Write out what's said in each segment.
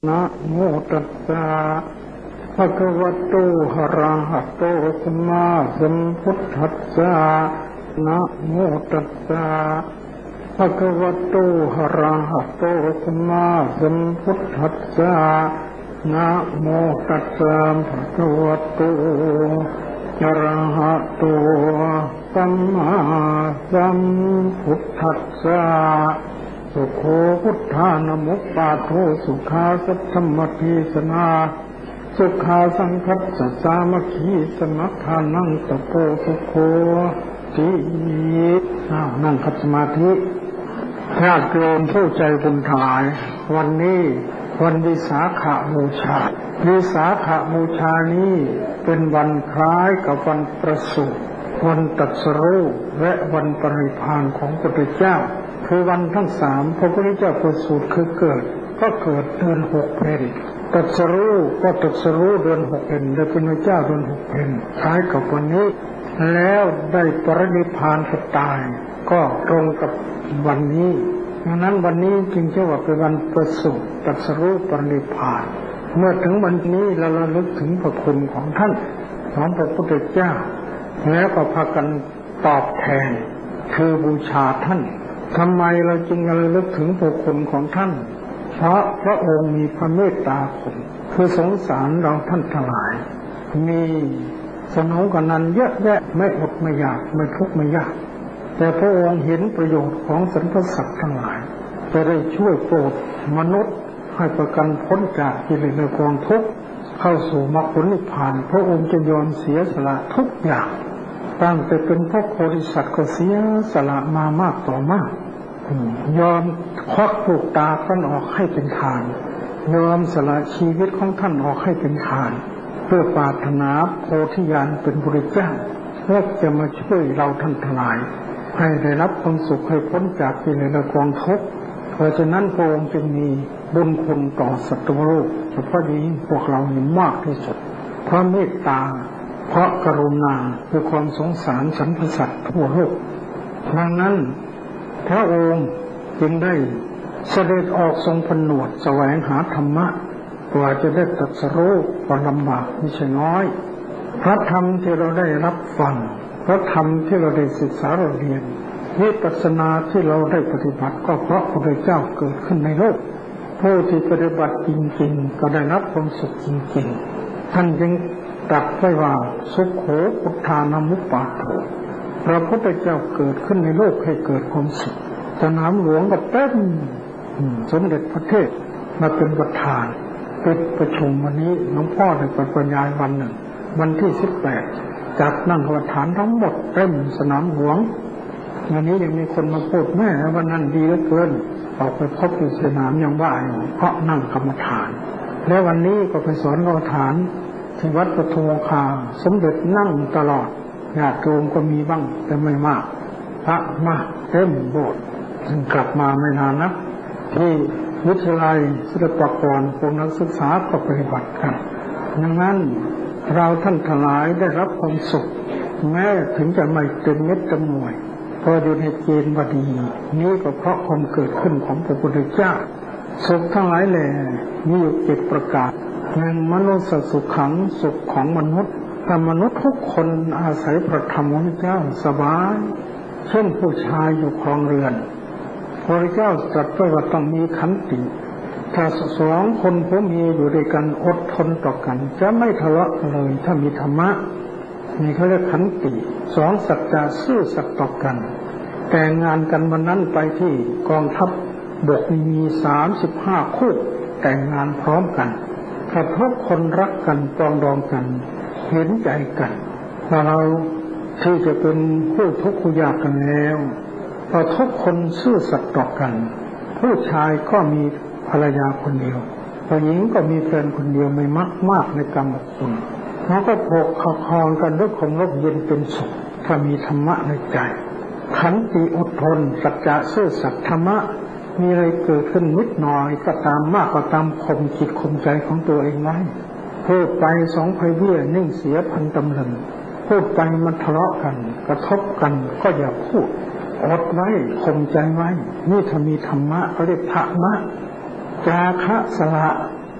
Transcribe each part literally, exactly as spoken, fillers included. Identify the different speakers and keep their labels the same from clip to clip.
Speaker 1: นะโมตัสสะภะคะวะโตอะระหะโตสัมมาสัมพุทธัสสะนะโมตัสสะภะคะวะโตอะระหะโตสัมมาสัมพุทธัสสะนะโมตัสสะภะคะวะโตอะระหะโตสัมมาสัมพุทธัสสะสุโขพุทธานะมุปปาโทสุขาสัทธมะทีสนาสุขาสังคัสสะสามัคคีสมัคคานังตะโพสุโขติอ้าวนั่งคัดสมาธิญาติโยมผู้ใจบุญทั้งหลายวันนี้วันวิสาขบูชาวิสาขบูชานี้เป็นวันคล้ายกับวันประสูติวันตรัสรู้และวันปรินิพพานของพระพุทธเจ้าคือวันทั้งสามพระพุทธเจ้าประสูติคือเกิดก็เกิดเดือนหกเพ็ญตรัสรู้ก็ตรัสรู้เดือนหกเพ็ญได้เป็นพระเจ้าเดือนหกเพ็ญคล้ายกับวันนี้แล้วได้ปรินิพพานก็ตายก็ตรงกับวันนี้ดังนั้นวันนี้จึงชื่อว่าเป็นวันประสูติตรัสรู้ปรินิพพานเมื่อถึงวันนี้เราระลึกถึงพระคุณของท่านของพระพุทธเจ้าแล้วก็พากันตอบแทนคือบูชาท่านทำไมเราจึงระลึกถึงพระคุณของท่านเพราะพระองค์มีพระเมตตาคุณคือสงสารเราท่านทั้งหลายมีสนองกันนั้นเยอะแยะไม่อดไม่อยากไม่ทุกข์ไม่ยากแต่พระองค์เห็นประโยชน์ของสรรพสัตว์ทั้งหลายจะได้ช่วยโปรดมนุษย์ให้ประกันพ้นจากกิเลสและกองทุกข์เข้าสู่มรรคผลนิพพานพระองค์จะยอมเสียสละทุกอย่างตั้งแต่เป็นพระโพธิสัตว์ก็เสียสละมามากต่อมากยอมควักลูกตาท่านออกให้เป็นทานยอมสละชีวิตของท่านออกให้เป็นทานเพื่อปรารถนาโพธิญาณเป็นพระเจ้าเพื่อจะมาช่วยเราท่านทั้งหลายให้ได้รับความสุขให้พ้นจากกิเลสและกองทุกข์เพราะฉะนั้นพระองค์จึงมีบุญคุณต่อสัตว์โลกเฉพาะยิ่งพวกเรานี่มากที่สุดเพราะเมตตาเพราะกรุณาคือความสงสารสรรพสัตว์ทั่วโลกดังนั้นพระองค์จึงได้เสด็จออกทรงผนวดแสวงหาธรรมะกว่าจะได้ตรัสรู้ก็ลำบากไม่ใช่น้อยพระธรรมที่เราได้รับฟังพระธรรมที่เราได้ศึกษาเราเรียนวิปัสสนาที่เราได้ปฏิบัติก็เพราะพระพุทธเจ้าเกิดขึ้นในโลกผู้ที่ปฏิบัติจริงๆก็ได้รับความสุขจริงๆท่านจึงตรัสไว้ว่าสุโขพุทธานามุปปาโทพระพุทธเจ้าเกิดขึ้นในโลกให้เกิดความสุขสนามหลวงก็เต็มสมเด็จพระเทพมาเป็นประธานปิดประชุมวันนี้หลวงพ่อได้บรรยายวันหนึ่งวันที่สิบแปดจัดนั่งกรรมฐานทั้งหมดเต็มสนามหลวงวันนี้ยังมีคนมาพูดแม่วันนั้นดีเหลือเกินออกไปพบที่สนามยังว่าอยู่เพราะนั่งกรรมฐานแล้ววันนี้ก็ไปสอนกรรมฐานที่วัดปทุมคาสมเด็จนั่งตลอดญาติโยมก็มีบ้างแต่ไม่มากพระมากเต็มโบสถ์จึงกลับมาไม่นานนักที่วิทยาลัยศิลปากรพวกนักศึกษาก็ปฏิบัติกันดังนั้นเราท่านทั้งหลายได้รับความสุขแม้ถึงจะไม่เต็มเม็ดเต็มหน่วยพออยู่ในเกณฑ์บดีนี้ก็เพราะความเกิดขึ้นของพระพุทธเจ้าสุขทั้งหลายแหล่มีอยู่เจ็ดประการหนึ่งมนุษย์สุขขังสุขของมนุษย์ถ้ามนุษย์ทุกคนอาศัยพระธรรมของพระเจ้าสบายเช่นผู้ชายอยู่ครองเรือนพระเจ้าตรัสว่าต้องมีขันติถ้าสองคนผัวเมียอยู่ด้วยกันอดทนต่อกันจะไม่ทะเลาะเลยถ้ามีธรรมะนี่เขาเรียกขันติสองสัจจะซื่อสัตย์ต่อกันแต่งงานกันวันนั้นไปที่กองทัพบกมีสามสิบห้าคู่แต่งงานพร้อมกันถ้าทุกคนรักกันปรองดองกันเห็นใจกันถ้าเราที่จะเป็นคู่ทุกข์คู่ยากกันแล้วพอทุกคนซื่อสัตย์ต่อกันผู้ชายก็มีภรรยาคนเดียวผู้หญิงก็มีแฟนคนเดียวไม่มักมากในกรรมคุณเขาก็พกคคองกันด้วยความร่มเย็นเป็นสุขถ้ามีธรรมะในใจขันติอดทนสัจจะซื่อสัตย์ธรรมะมีอะไรเกิดขึ้นนิดหน่อยก็ตามมากก็ตามข่มจิตข่มใจของตัวเองไว้พูดไปสองไพเบี้ยนิ่งเสียพันตำลึงพูดไปมันทะเลาะกันกระทบกันก็อย่าพูดอดไว้ข่มใจไว้นี่ถ้ามีธรรมะเขาเรียกธรรมะจาคะสละ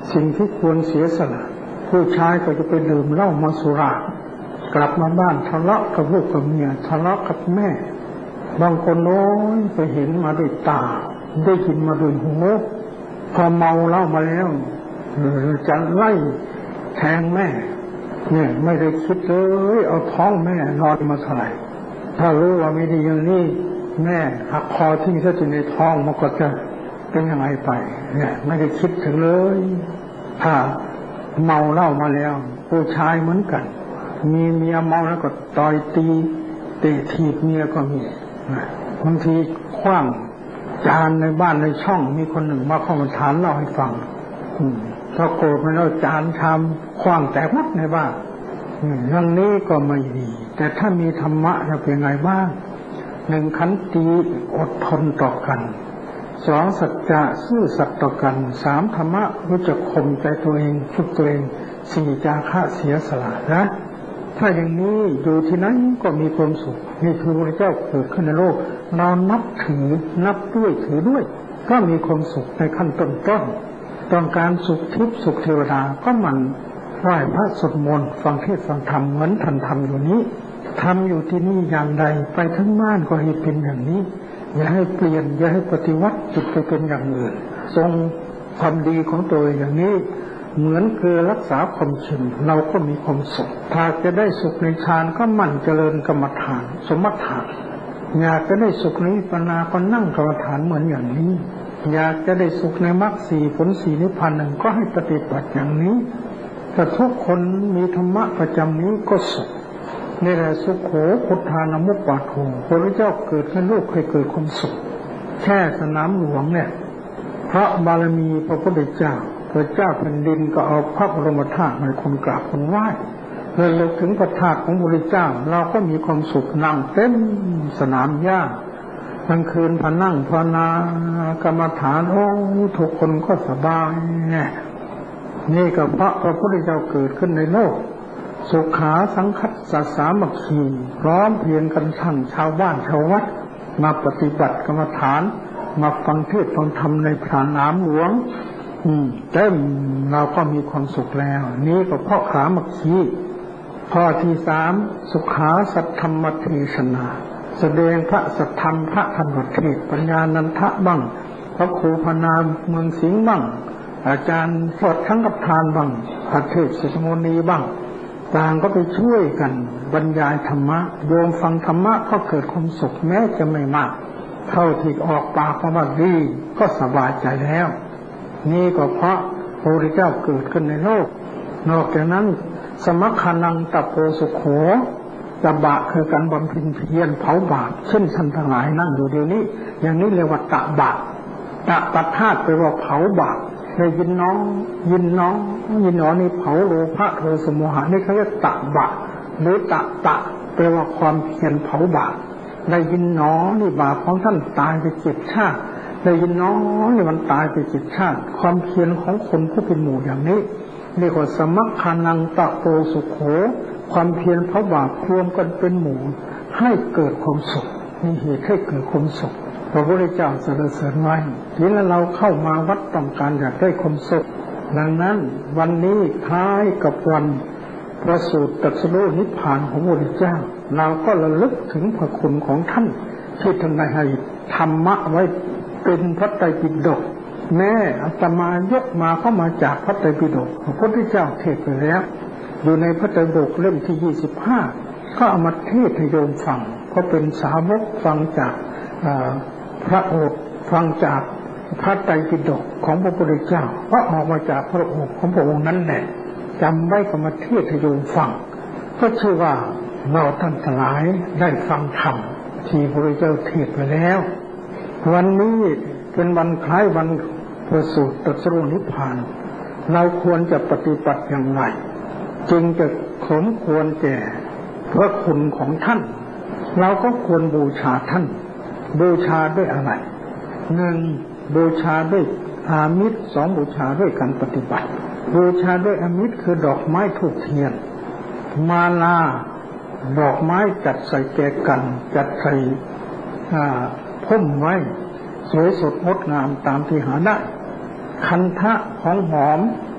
Speaker 1: สิ่งที่ควรเสียสละผู้ชายก็จะไปดื่มเหล้ามาสุรากลับมาบ้านทะเลาะกับลูกกับเมียทะเลาะกับแม่บางคนโน้ยไปเห็นมาด้วยตาได้ยินมาด้วยหูพอเมาเหล้ามาแล้วจะไล่แทงแม่เนี่ยไม่ได้คิดเลยเอาท้องแม่นอนมาเท่าไหร่ถ้ารู้ว่าไม่ดีอย่างนี้แม่หักคอทิ้งซะจนในท้องมันก็จะเป็นยังไงไปเนี่ยไม่ได้คิดถึงเลยถ้าเมาเหล้ามาแล้วผู้ชายเหมือนกันมีเมียเมาแล้วก็ต่อยตีเตะถีบเมียก็มีบางทีขว้างจานในบ้านในช่องมีคนหนึ่งมาเข้ามาถามเล่าให้ฟังถ้าโกรธมันแล้วจานชามขว้างแตกหมดในบ้านอย่างนี้ก็ไม่ดีแต่ถ้ามีธรรมะจะเป็นไงบ้างหนึ่งขันติอดทนต่อกันสองสัจจะซื่อสัตย์ต่อกันสามธรรมะรู้จักข่มใจตัวเองฝึกตัวเองสี่จาคะเสียสละนะถ้าอย่างนี้อยู่ที่ไหนก็มีความสุขนี่คือพระเจ้าเกิดขึ้นในโลกเรานับถือนับด้วยถือด้วยก็มีความสุขในขั้นต้นต้นต้องการสุขทิพย์สุขเทวดาก็มันไหว้พระสวดมนต์ฟังเทศน์ฟังธรรมเหมือนท่านทำอยู่นี้ทำอยู่ที่นี่อย่างใดไปทั้งบ้านก็ให้เป็นอย่างนี้อย่าให้เปลี่ยนอย่าให้ปฏิวัติจิตไปเป็นอย่างอื่นทรงความดีของตัวอย่างนี้เหมือนคือรักษาความชินเราก็มีความสุขถ้าจะได้สุขในฌานก็มั่นเจริญกรรมฐานสมถะอยากจะได้สุขในวิปัสสนาก็นั่งกรรมฐานเหมือนอย่างนี้อยากจะได้สุขในมรรคสี่ผลสี่นิพพานหนึ่งก็ให้ปฏิบัติอย่างนี้ถ้าทุกคนมีธรรมะประจำนี้ก็สุขนี่แหละสุขโขพุทธานามุปปาโทพระเจ้าเกิดในโลกเคยเกิดความสุขแค่สนามหลวงเนี่ยเพราะบารมีพระพุทธเจ้าพระเจ้าแผ่นดินก็เอาพระบรมธาตุมาคนกราบคนไหว้เมื่อเราถึงพระธาตุของพระพุทธเจ้าเราก็มีความสุขนั่งเต็มสนามหญ้ากลางคืนพอนั่งภาวนากรรมฐานโอ้ทุกคนก็สบายนี่ก็เพราะพระพุทธเจ้าเกิดขึ้นในโลกสุขาสังคัสสะสามัคคีพร้อมเพรียงกันทั้งชาวบ้านชาววัดมาปฏิบัติกรรมฐานมาฟังเทศน์ฟังธรรมในพระนามหลวงอืมเต็มเราก็มีความสุขแล้วนี่ก็เพราะสามัคคีข้อที่สามสุขาสัทธรรมเทศนาแสดงพระสัทธรรมพระธรรมเทศปัญญานันทะบ้างพระครูพนามเมืองสิงห์บ้างอาจารย์สดทั้งกับทานบ้างพระเทศสุสมนีบ้างต่างก็ไปช่วยกันบรรยายธรรมะโยมฟังธรรมะก็เกิดความสุขแม้จะไม่มากเท่าที่ออกปากมาดีก็สบายใจแล้วนี่ก็เพราะพระพุทธเจ้าเกิดขึ้นในโลกนอกจากนั้นสมัคคานังตะโพสุโขตบะคือการบำเพ็ญเพียรเผาบาปเช่นท่านทั้งหลายนั่งอยู่เดี๋ยวนี้อย่างนี้เรียกว่าตะบะตะปะธาตุแปลว่าเผาบาปได้ยินน้องยินน้องยินน้องนี่เผาโลภะโทสะโมหะนี่เขาเรียกตะบะหรือตะตะแปลว่าความเพียรเผาบาปได้ยินน้องนี่บาปของท่านตายไปเจ็ดชาติได้ยินน้องนี่มันตายไปเจ็ดชาติความเพียรของคนผู้เป็นหมู่อย่างนี้เรียกว่าสมัคคานังตะโพสุโขความเพียรเผาบาปรวมกันเป็นหมู่ให้เกิดความสุขมีเหตุให้เกิดความสุขพระพุทธเจ้าสรรเสริญไว้ทีนั้นเราเข้ามาวัดต้องการอยากได้ความสุขดังนั้นวันนี้คล้ายกับวันประสูติตรัสรู้นิพพานของพระพุทธเจ้าเราก็ระลึกถึงพระคุณของท่านที่ท่านได้ให้ธรรมะไว้เป็นพระไตรปิฎกแม่อาตมายกมาเข้ามาจากพระไตรปิฎกพระพุทธเจ้าเทศไปแล้วอยู่ในพระไตรปิฎกเล่มที่ยี่สิบห้าก็เอามาเทศให้โยมฟังเพราะเป็นสาวกฟังจากพระโอษฐ์ฟังจากพระไตรปิฎกของพระพุทธเจ้าเพราะออกมาจากพระโอษฐ์ของพระองค์นั้นแหละจำไว้ก็มาเทศให้โยมฟังก็ชื่อว่าเราท่านทั้งหลายได้ฟังธรรมที่พระพุทธเจ้าเทศไปแล้ววันนี้เป็นวันคล้ายวันประสูติตรัสรู้นิพพานเราควรจะปฏิบัติอย่างไรจึงจะสมควรแก่พระคุณของท่านเราก็ควรบูชาท่านบูชาด้วยอะไรหนึ่งบูชาด้วยอามิตรสองบูชาด้วยการปฏิบัติบูชาด้วยอามิตรคือดอกไม้ธูปเทียนมาลาดอกไม้จัดใส่แจกันจัดใส่พุ่มไว้สวยสดงดงามตามที่หาได้คันทะของหอม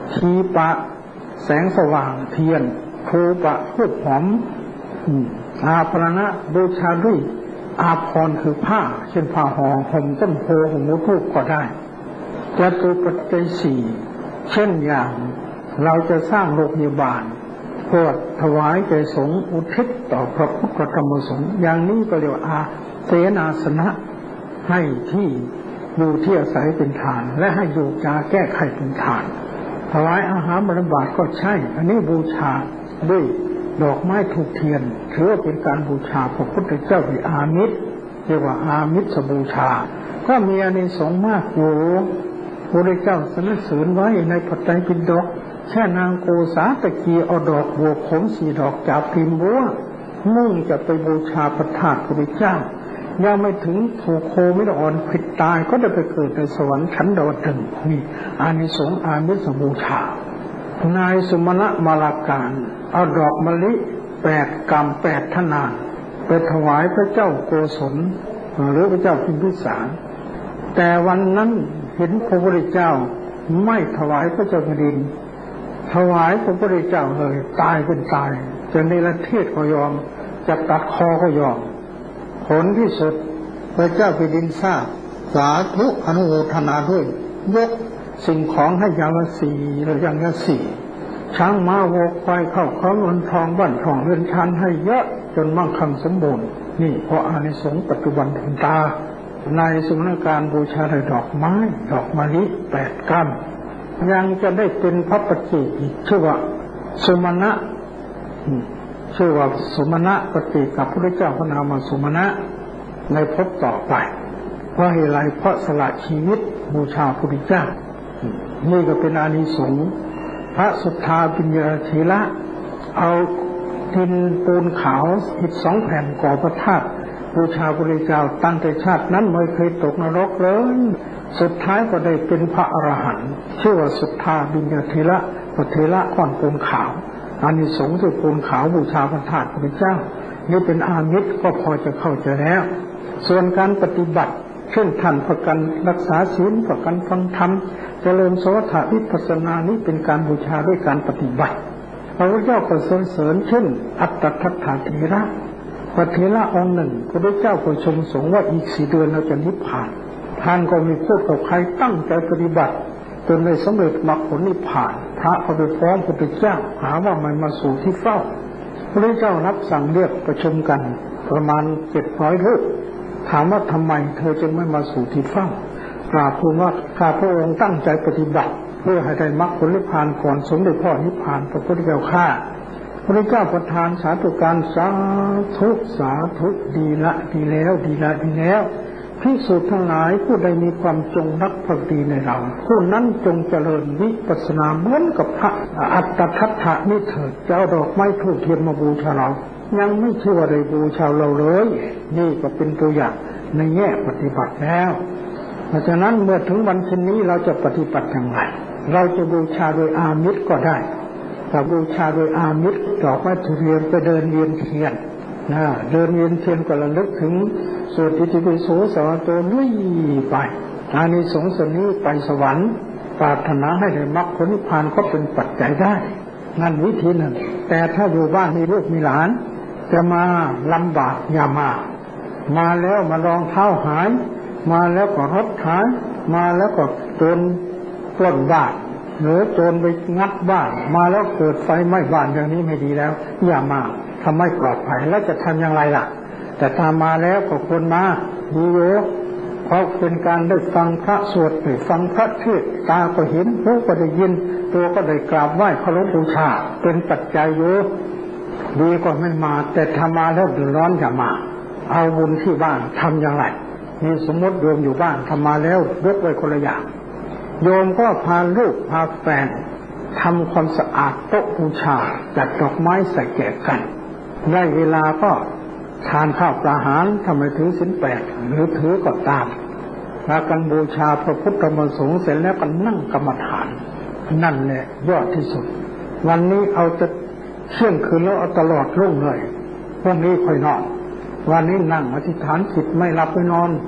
Speaker 1: ทีปะแสงสว่างเทียนทูปะทูบหอมอาภรณะบูชาด้วยอาภรณ์คือผ้าเช่นผ้าห่อห่มต้นโพห่มมุทูบก็ได้จตุปัจจัยสี่เช่นอย่างเราจะสร้างโรงพยาบาลเพื่อถวายแก่สงฆ์อุทิศต่อพระพุทธธรรมสงฆ์อย่างนี้ก็เรียกว่าอาเสนาสนะให้ที่อยู่ที่อาศัยเป็นทานและให้อยู่จาแก้ไขเป็นทานถวายอาหารบริบาตก็ใช่อันนี้บูชาด้วยดอกไม้ถูกเทียนถือว่าเป็นการบูชาพระพุทธเจ้าที่อามิตรเรียกว่าอามิสบูชาก็มีอานิสงส์มากอยู่พระพุทธเจ้าสรรเสริญไว้ในพระไตรปิฎกแค่นางโกษาตะกีเอาดอกบัวขมสี่ดอกจากพิมพ์บัวมุ่งจะไปบูชาพระธาตุพระพุทธเจ้ายังไม่ถึงถูกโคไม่ได้อ่อนผิดตายก็จะไปเกิดในสวรรค์ชั้นดาวดึงส์นี่อานิสงส์อามิสบูชานายสุมาณะมาลาการเอาดอกมะลิแปดกำแปดทนานไปถวายพระเจ้าโกศลหรือพระเจ้าพิมพิสารแต่วันนั้นเห็นพระพุทธเจ้าไม่ถวายพระเจ้าแผ่นดินถวายพระพุทธเจ้าเลยตายเป็นตายจะในประเทศก็ยอมจะตัดคอก็ยอมผลที่สุดพระเจ้าแผ่นดินทราบสาธุอนุโมทนาด้วยยกสิ่งของให้อย่างละสี่หรืออย่างละสี่ช้างม้าวัวควายเข้าของเงินทองบ้านทองเรือนชานให้เยอะจนมั่งคั่งสมบูรณ์นี่เพราะอานิสงส์ปัจจุบันถึงตานายสุนการบูชาด้วยดอกไม้ดอกมะลิแปดก้านยังจะได้เป็นพระปัจเจกอีกชื่อว่าสุมาณะชื่อว่าสุมาณะปฏิกับพระเจ้าพระนามสุมาณะในภพต่อไปเพราะเหตุไรเพราะสละชีวิตบูชาพระพุทธเจ้านี่ก็เป็นอานิสงส์พระสุทธาปิญญาธีระเอาดินปูนขาวหินสองแผ่นก่อพระธาตุบูชาพระพุทธเจ้าตั้งแต่ชาตินั้นไม่เคยตกนรกเลยสุดท้ายก็ได้เป็นพระอรหันต์ชื่อว่าสุทธาปิญญาธีระพระเถระก้อนปูนขาวอานิสงส์ที่ปูนขาวบูชาพระธาตุพระพุทธเจ้านี่เป็นอามิตรก็พอจะเข้าใจแล้วส่วนการปฏิบัติเช่นท่านประกันรักษาศีลประกันฟังธรรมเจริญสมถะวิปัสสนานี้เป็นการบูชาด้วยการปฏิบัติพระพุทธเจ้าก็สรรเสริญเช่นอัตตทัฏฐเถระพระเถระองค์หนึ่งพระพุทธเจ้าก็ชมสงฆ์ว่าอีกสี่เดือนเราจะนิพพานท่านก็มีพูดกับใครตั้งใจปฏิบัติจนได้สำเร็จมรรคผลนิพพานพระก็ไปฟ้องพระพุทธเจ้าหาว่าไม่มาสู่ที่เฝ้าพระพุทธเจ้ารับสั่งเรียกประชุมกันประมาณเจ็ดร้อยรูปถามว่าทำไมเธอจึงไม่มาสู่ที่เฝ้ากราบทูลว่าข้าพระองค์ตั้งใจปฏิบัติเพื่อให้ได้มรรคผลนิพพานก่อนสมเด็จพ่อนิพพานพระพุทธเจ้าข้าพระเจ้าประทานสาธุการสาธุสาธุดีละดีแล้วดีละดีแล้วภิกษุทั้งหลายผู้ใดมีความจงรักภักดีในเราผู้นั้นจงเจริญวิปัสสนาเหมือนกับพระอัตตทัฏฐะนี่เถิดจะเอาดอกไม้ทูบเทียนมาบูชาเรายังไม่เชื่อได้บูชาเราเลยนี่ก็เป็นตัวอย่างในแง่ปฏิบัติแล้วเพราะฉะนั้นเมื่อถึงวันเช่นนี้เราจะปฏิบัติอย่างไรเราจะบูชาโดยอามิตรก็ได้ถ้าบูชาโดยอามิตรดอกไม้ทูบเทียนไปเดินเวียนเทียนนะเดินเวียนเทียนก็ระลึกถึงสวดอิติปิโสสวะโตลุยไปอานิสงส์ส่วนนี้ไปสวรรค์ปรารถนาให้ได้มรรคผลนิพพานก็เป็นปัจจัยได้นั่นวิธีหนึ่งแต่ถ้าอยู่บ้านมีลูกมีหลานจะมาลำบากอย่ามามาแล้วมารองเท้าหายมาแล้วก็รถหายมาแล้วก็โจรปล้นบ้านหรือโจรไปงัดบ้านมาแล้วเกิดไฟไหม้บ้านอย่างนี้ไม่ดีแล้วอย่ามาทำให้ปลอดภัยแล้วจะทำอย่างไรล่ะแต่ถ้ามาแล้วก็ควรมาดีอยู่เพราะเป็นการได้ฟังพระสวดได้ฟังพระเทศน์ตาก็เห็นหูก็ได้ยินตัวก็ได้กราบไหว้เคารพบูชาเป็นปัจจัยอยู่ดีกว่าไม่มาแต่ถ้ามาแล้วเดือดร้อนอย่ามาเอาบุญที่บ้านทำอย่างไรมีสมมติโยมอยู่บ้านทำมาแล้วยกไว้คนละอย่างโยมก็พาลูกพาแฟนทำความสะอาดโต๊ะบูชาจัดดอกไม้ใส่แจกกันได้เวลาก็ทานข้าวปลาอาหารทำไมถือศีลแปดหรือถือก็ตามพากันบูชาพระพุทธธรรมสงฆ์เสร็จแล้วก็นั่งกรรมฐานนั่นแหละยอดที่สุดวันนี้เอาจะเที่ยงคืนแล้วเอาตลอดรุ่งเลยพรุ่งนี้ค่อยนอนวันนี้นั่งอธิษฐานจิตไม่หลับไม่นอน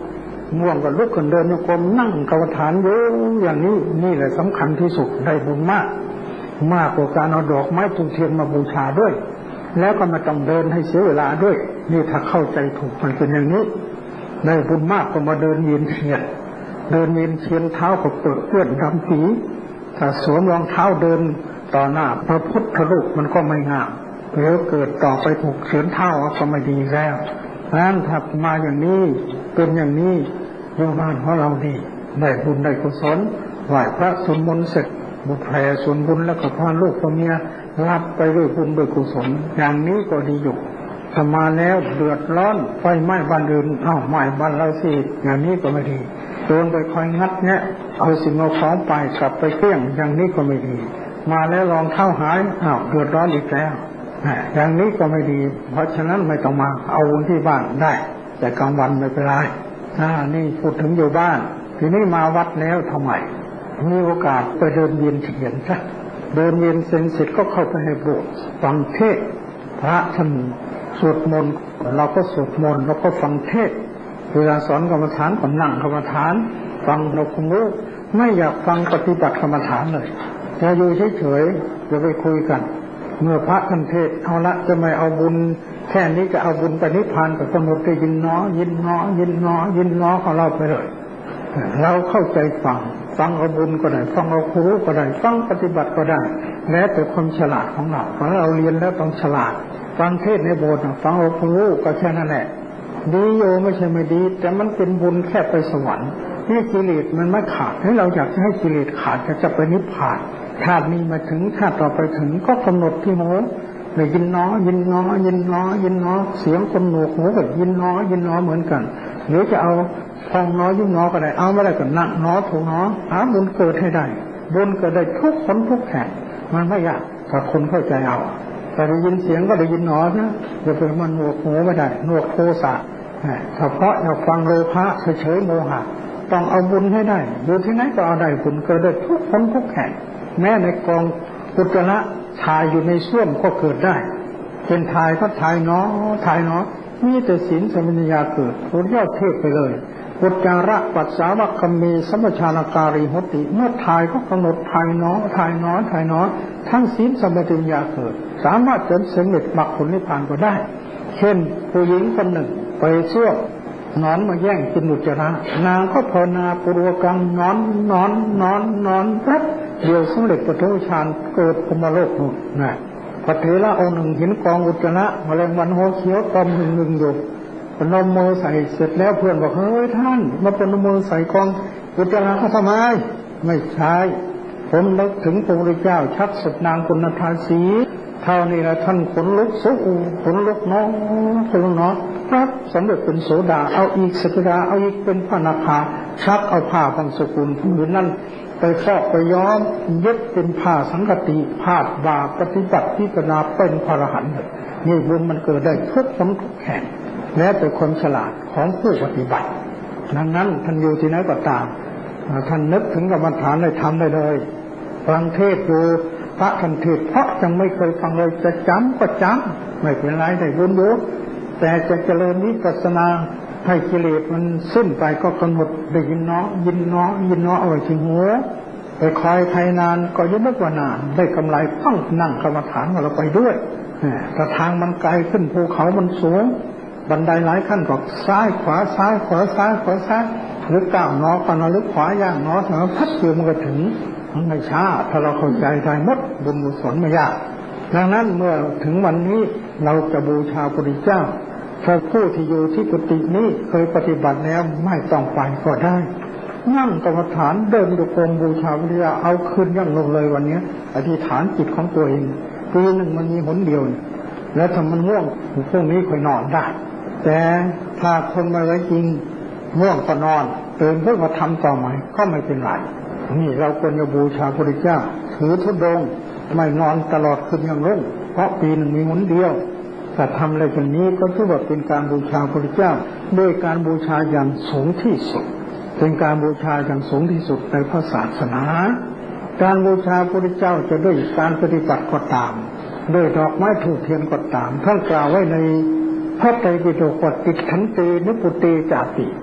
Speaker 1: ง่วงก็ลุกขึ้นเดินโยกมนั่งกรรมฐานอยู่อย่างนี้นี่แหละสำคัญที่สุดได้บุญมากมากกว่าการเอาดอกไม้ทูบเทียนมาบูชาด้วยแล้วก็มาต้องเดินให้เสียเวลาด้วยนี่ถ้าเข้าใจถูกมันเป็นอย่างนี้ได้บุญมากก็มาเดินเวียนเทียนเดินเวียนเทียนเท้าก็เปิดเปื้อนดำปีถ้าสวมรองเท้าเดินต่อหน้าพระพุทธรูปมันก็ไม่งามหรือเกิดต่อไปถูกเชือนเท้าก็ไม่ดีแล้วนั้นถ้ามาอย่างนี้เป็นอย่างนี้โยมบ้านของเราดีได้บุญได้กุศลไหว้พระสวดมนต์เสร็จบุญแผ่ส่วนบุญแล้วก็พาลูกพาเมียรับไปด้วยบุญด้วยกุศลอย่างนี้ก็ดีอยู่ถ้ามาแล้วเดือดร้อนไฟไหม้บ้านอื่นเอ้าไหม้บ้านเราสิอย่างนี้ก็ไม่ดีโดนไปคอยงัดแงะเอาสิ่งเอาของไปกลับไปเกลี้ยงอย่างนี้ก็ไม่ดีมาแล้วรองเท้าหายอ้าวเดือดร้อนอีกแล้วอย่างนี้ก็ไม่ดีเพราะฉะนั้นไม่ต้องมาเอาบุญที่บ้านได้แต่กลางวันไม่เป็นไรอ่านี่พูดถึงอยู่บ้านทีนี้มาวัดแล้วทำไมมีโอกาสไปเดินเวียนเทียนซะเดินเวียนเสร็จเสร็จก็เข้าไปในโบสถ์ฟังเทศพระท่านสวดมนต์เราก็สวดมนต์เราก็ฟังเทศเวลาสอนกรรมฐานก็นั่งกรรมฐานฟังเราคงรู้ไม่อยากฟังปฏิบัติกรรมฐานเลยจะอยู่เฉยๆจะไปคุยกันเมื่อพระท่านเทศเอาละจะไม่เอาบุญแค่นี้จะเอาบุญไปนิพพานกับกำหนดได้ยินน้อยินน้อยินน้อยินน้อของเราไปเลยเราเข้าใจฟังฟังเอาบุญก็ได้ฟังเอาครูก็ได้ฟังปฏิบัติก็ได้แล้วแต่ความฉลาดของเราเพราะเราเรียนแล้วต้องฉลาดฟังเทศในโบสถ์ฟังเอาครูก็แค่นั้นแหละดีโยไม่ใช่ไม่ดีแต่มันเป็นบุญแค่ไปสวรรค์นี่กิเลสมันไม่ขาดให้เราอยากให้กิเลสขาดจะจะไปนิพพานชาตินี้มาถึงชาติต่อไปถึงก็กำหนดที่หูได้ยินน้อยินน้อยินน้อยินน้อเสียงคนหนวกหูก็ยินน้อยินน้อเหมือนกันหรือจะเอาพองน้อยิ่งน้อก็ได้เอาไม่ได้ก็นั่งน้อถูน้อหาบุญเกิดให้ได้บุญเกิดได้ทุกคนทุกแห่งมันไม่ยากถ้าคนเข้าใจเอาแต่ได้ยินเสียงก็ได้ยินน้อนะอย่าไปมันหนวกหูไม่ได้หนวกโทสะเฉพาะอยากฟังโลภะเฉยๆโมหะต้องเอาบุญให้ได้อยู่ที่ไหนก็เอาได้บุญเกิดได้ทุกคนทุกแห่งแม้ในกองอุจจาระถ่ายอยู่ในส้วมก็เกิดได้เป็นถ่ายก็ถ่ายน้อถ่ายน้อมีแต่ศีลสมัญญาเกิดผลยอดเทพไปเลยอุจจาระปัสสาวะคัมมีสัมปชานาการีหติเมื่อถ่ายก็กำหนดถ่ายน้อถ่ายน้อถ่ายน้อทั้งศีลสมัญญาเกิดสามารถเป็นสำเร็จมรรคผลนิพพานก็ได้เช่นผู้หญิงคนหนึ่งไปส้วมนอนมาแย่งกินอุจจาระนางก็ภาวนาปุโรกังนอนนอนนอนนอนปั๊บเดียวสำเร็จปฐมฌานเกิดพรหมโลกนู่นนะพระเถระองค์หนึ่งเห็นกองอุจจาระแมลงวันหัวเขียวตอมหนึ่งหนึ่งอยู่ปนมมือใส่เสร็จแล้วเพื่อนบอกเฮ้ยท่านมาปนมมือใส่กองอุจจาระเขาทำไมไม่ใช่ผมนึกถึงพระพุทธเจ้าชักสุดนางกุณฑาสีเท่านี้ละท่านขนลุกสู้ขนลุกน้องขนลุกน้องครับสำเร็จเป็นโสดาเอาอีกสกดาเอาอีกเป็นพระนาคาชักเอาผ้าบางสกุลผืนนั่นไปฟอกไปย้อมเย็บเป็นผ้าสังฆติผ้าบาปฏิบัติพิจารณาเป็นพระอรหันต์นี่บุญมันเกิดได้ทุกคนทุกแห่งแล้วแต่ความฉลาดของผู้ปฏิบัติดังนั้นท่านอยู่ที่ไหนก็ตามท่านนึกถึงกรรมฐานได้ทำได้เลยฟังเทศอยู่พระท่านเทศเพราะยังไม่เคยฟังเลยจะจำก็จำไม่เป็นไรได้บุญอยู่แต่จะเจริญวิปัสสนาให้กิเลสมันสิ้นไปก็กำหนดได้ยินเนาะยินเนาะยินเนาะเอาไว้ที่หัวไปคอยไทยนานก็ยิ่งนึกว่านานได้กำไรต้องนั่งกรรมฐานของเราไปด้วยแต่ทางมันไกลขึ้นภูเขามันสูงบันไดหลายขั้นก็ซ้ายขวาซ้ายขวาซ้ายขวาซ้ายหรือก้าวเนาะก็นหรือขวาย่างเนาะถึงพัดเดียวมันก็ถึงมันไม่ช้าถ้าเราเข้าใจได้หมดบุญกุศลไม่ยากดังนั้นเมื่อถึงวันนี้เราจะบูชาพระพุทธเจ้าถ้าผู้ที่อยู่ที่กุฏินี้เคยปฏิบัติแล้วไม่ต้องไปก็ได้นั่งกรรมฐานเดินดูกรมบูชาพระพุทธเจ้าเอาคืนยั่งลงเลยวันนี้อธิษฐานจิตของตัวเองปีหนึ่งมันมีหนเดียวแล้วถ้ามันง่วงพวกนี้ค่อยนอนได้แต่ถ้าคนมาไว้จริงง่วงก็นอนตื่นเพื่อมาทำต่อใหม่ก็ไม่เป็นไรนี่เราควรจะบูชาพระพุทธเจ้าถือธุดงค์ไม่นอนตลอดคืนยังรุ่งเพราะปีหนึ่งมีหนเดียวถ้าทำอะไรอย่างนี้ก็ถือว่าเป็นการบูชาพระพุทธเจ้าด้วยการบูชาอย่างสูงที่สุดเป็นการบูชาอย่างสูงที่สุดในพระศาสนาการบูชาพระพุทธเจ้าจะด้วยการปฏิบัติก็ตามด้วยดอกไม้ธูปเทียนก็ตามท่านกล่าวไว้ในพระไตรปิฎกว่าติขันตินิพุติจาติ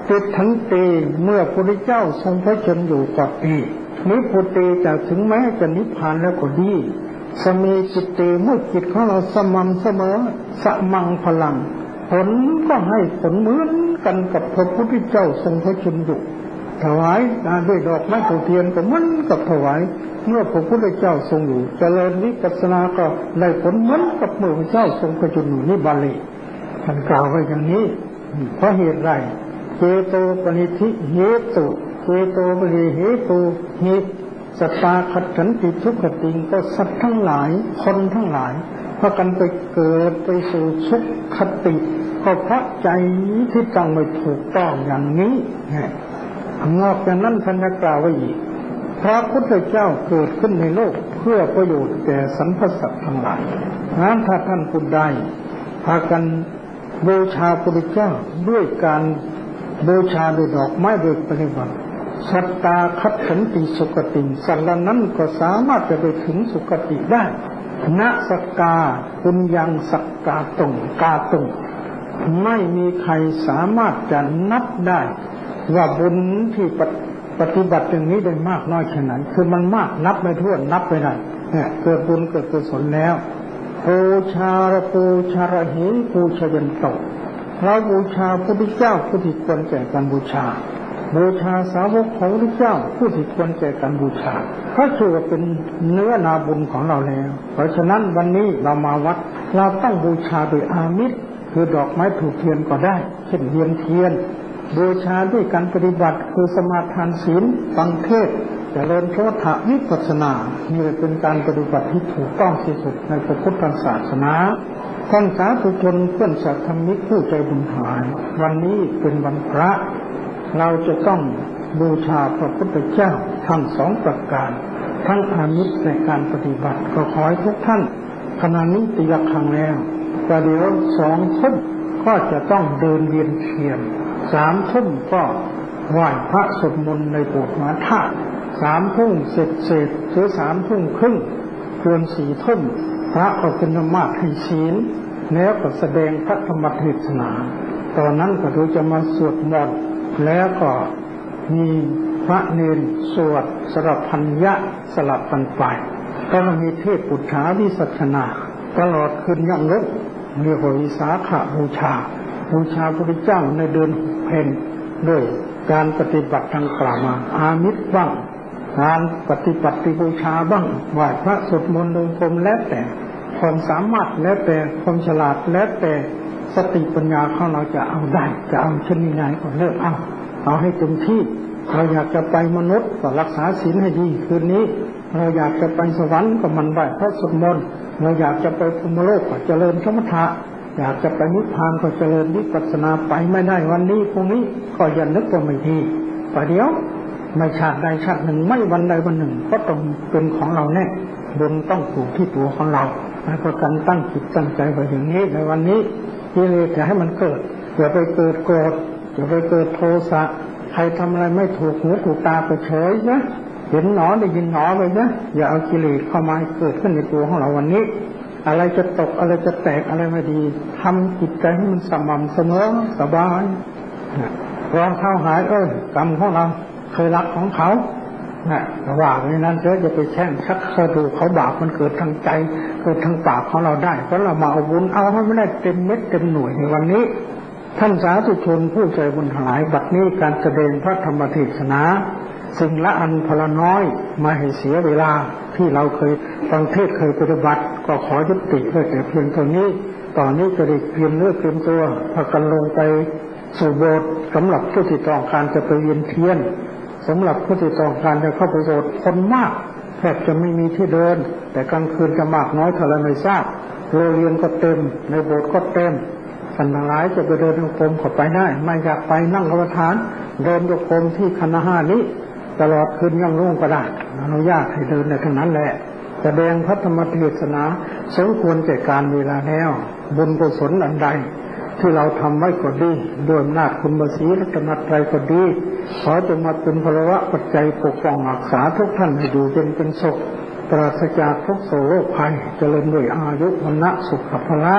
Speaker 1: ติทันตีเมื่อพระพุทธเจ้าทรงพระชนอยู่ก็ดีนิพพุติจะถึงแม้จะนิพพานแล้วก็ดีสมีจิตติเมื่อจิตของเราสม่ำเสมอสมังพลังผลก็ให้ผลเหมือนกันกับพระพุทธเจ้าทรงพระชนอยู่ถวายด้วยดอกไม้ทูบเทียนก็เหมือนกับถวายเมื่อพระพุทธเจ้าทรงอยู่เจริญวิปัสสนาก็ได้ผลเหมือนกับเมื่อพระเจ้าทรงพระชนอยู่นี่บาลีท่านกล่าวไว้อย่างนี้เพราะเหตุไรเจโตปนิธิเหตุเจโตปริเหตุเหตุสัตตาขัดขันติทุกขติงก็สัตว์ทั้งหลายคนทั้งหลายพากันไปเกิดไปสู่ทุกขติก็เพราะใจที่ตั้งไม่ถูกต้องอย่างนี้นอกจากนั้นท่านกล่าวไว้อีกพระพุทธเจ้าเกิดขึ้นในโลกเพื่อประโยชน์แก่สรรพสัตว์ทั้งหลายนั้นถ้าท่านผู้ใดพากันบูชาพระพุทธเจ้าด้วยการบูชาด้วยดอกไม้โดยปฏิบัติสัตตาคัดขันติสุคติสัตว์นั้นก็สามารถจะไปถึงสุคติได้ณสักกาปุญญังสักกาตงกาตงไม่มีใครสามารถจะนับได้ว่าบุญที่ปฏิบัติอย่างนี้ได้มากน้อยแค่ไหนคือมันมากนับไม่ถ้วนนับไม่ได้เนี่ยเกิดบุญเกิดกุศลแล้วปูชาระปูชาระหิปูชยันโตเราบูชาพระพุทธเจ้าผู้ที่ควรแก่การบูชาบูชาสาวกของพระพุทธเจ้าผู้ที่ควรแก่การบูชาเพราะถือว่าเป็นเนื้อนาบุญของเราแล้วเพราะฉะนั้นวันนี้เรามาวัดเราต้องบูชาโดยอามิตรคือดอกไม้ถูกเทียนก็ได้เช่นเวียนเทียนบูชาด้วยการปฏิบัติคือสมาทานศีลฟังเทศน์เจริญโพธวิปัสสนานี่เป็นการปฏิบัติที่ถูกต้องที่สุดในพระพุทธศาสนาท่านสาธุชนเพื่อนสัตธรรมิกผู้ใจบุญหายวันนี้เป็นวันพระเราจะต้องบูชาพระพุทธเจ้าทั้งสองประการทั้งอามิตรในการปฏิบัติก็ขอให้ทุกท่านขณะนี้ตีละครั้งแล้วแต่เดี๋ยวสองทุ่มก็จะต้องเดินเวียนเทียนสามทุ่มก็ไหว้พระสวดมนต์ในโบสถ์มหาธาตุสามทุ่มเสร็จเสร็จหรือสามทุ่มครึ่งเกินสี่ทุ่มพระก็เป็นธรรมะให้ศีลแล้วก็แสดงพระธรรมเทศนาตอนนั้นก็เราจะมาสวดมนต์แล้วก็มีพระเนรสวดสลับพันยะสลับกันไปก็มีเทศปุถาวิสัชนาตลอดคืนยังลบเรียกว่าวิสาขบูชาบูชาพระพุทธเจ้าในเดือนเพ็ญด้วยการปฏิบัติทางกล่าวมาอามิตรบ้างการปฏิบัติบูชาบ้างไหว้พระสวดมนต์องค์กรมแล้วแต่ความสามารถแล้วแต่ความฉลาดแล้วแต่สติปัญญาของเราจะเอาได้จะเอาชนิดไหนก็เลิกเอาเอาให้เต็มที่เราอยากจะไปมนุษย์ก็รักษาศีลให้ดีคืนนี้เราอยากจะไปสวรรค์ก็มันไหว้พระสวดมนต์เราอยากจะไปภูมิโลกก็เจริญสมถะอยากจะไปนิพพานก็เจริญวิปัสสนาไปไม่ได้วันนี้พรุ่งนี้ก็อย่านึกว่าไม่ดีประเดี๋ยวไม่ชาติใดชาติหนึ่งไม่วันใดวันหนึ่งก็ต้องเป็นของเราแน่บุญต้องถูกที่ตัวของเราแล้วก็การตั้งจิตตั้งใจไว้อย่างนี้ในวันนี้กิเลสจะให้มันเกิดอย่าไปเกิดโกรธอย่าไปเกิดโทสะใครทำอะไรไม่ถูกหูถูกตาไปเฉยนะเห็นหนอได้ยินหนอไปนะอย่าเอากิเลสเข้ามาเกิดขึ้นในตัวของเราวันนี้อะไรจะตกอะไรจะแตกอะไรไม่ดีทำจิตใจให้มันสม่ำเสมอสบายรองเท้าหายเอ้ยกรรมของเราเคยรักของเขานะว่าอย่างนั้นเสียจะไปแช่งชักกระดูกเขาบาปมันเกิดทางใจเกิดทางปากของเราได้เพราะเรามาเอาบุญเอาให้ไม่ได้เต็มเม็ดเต็มหน่วยในวันนี้ท่านสาธุชนผู้ใจบุญหลายบัดนี้การแสดงพระธรรมเทศนาสิ่งละอันพละน้อยมาให้เสียเวลาที่เราเคยฟังเทศเคยปฏิบัติก็ขอยุติไว้แต่เพียงเท่านี้ตอนนี้จะได้เตรียมเนื้อเตรียมตัวพากันลงไปสู่โบสถ์สำหรับผู้ที่ต้องการจะไปเวียนเทียนสำหรับผู้ที่ต้องการจะเข้าไปโบสถ์คนมากแทบจะไม่มีที่เดินแต่กลางคืนจะมากน้อยเท่าไรไม่ทราบโรงเรียนก็เต็มในโบสถ์ก็เต็มท่านทั้งหลายจะไปเดินโยกมเข้าไปได้ไม่อยากไปนั่งกรรมฐานเดินโยกมที่คณะห้านี้ตลอดคืนยังรุ่งก็ได้อนุญาตให้เดินในทั้งนั้นแหละแสดงพระธรรมเทศนาสมควรแก่การเวลาแล้วบุญกุศลอันใดที่เราทำไว้ก็ดีด้วยอำนาจคุณพระศรีรัตนตรัยก็ดีขอจงมาเป็นพลวะปัจจัยปกป้องรักษาทุกท่านให้อยู่เป็นเป็นสุขปราศจากทุกโศกโรคภัยเจริญด้วยอายุวรรณะสุขภละ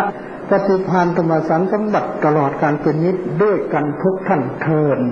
Speaker 1: ปฏิภาณธรรมสารสมบัติตลอดการเป็นนิจด้วยกันทุกท่านเทิน